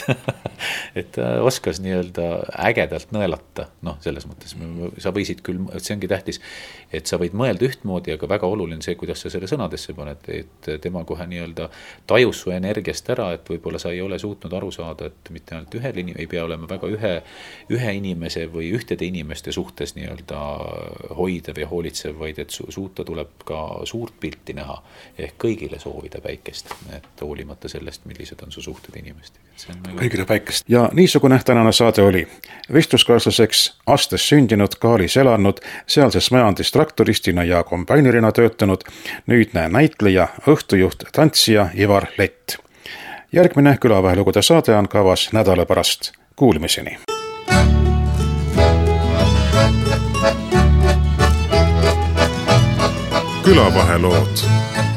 et oskas nii-öelda ägedalt nõelata, noh, selles mõttes sa võisid küll, et see ongi tähtis, et sa võid mõelda ühtmoodi, aga väga oluline see, kuidas sa selle sõnadesse paned, et tema kohe nii-öelda tajus su energiast ära, et võib-olla sa ei ole suutnud aru saada, et mitte ainult ühel inim- ei pea olema väga ühe, ühe inimese või ühtede inimeste suhtes nii-öelda hoidev ja hoolitsev, vaid et su- suuta tuleb ka suurt pilti näha, ehk kõigile soovida päikest, et hoolimata sellest, millised on su suhted inimestega. Kõigile päikest. Ja niisugune tänane saade oli. Vestluskaaslaseks Astes sündinud, Kaalis elanud, sealses majandis traktoristina ja kombainirina töötanud, nüüdne näitleja, õhtujuht, tantsija Ivar Lett. Järgmine külavahelugude saade on kavas nädala pärast. Kuulmiseni! külavahelood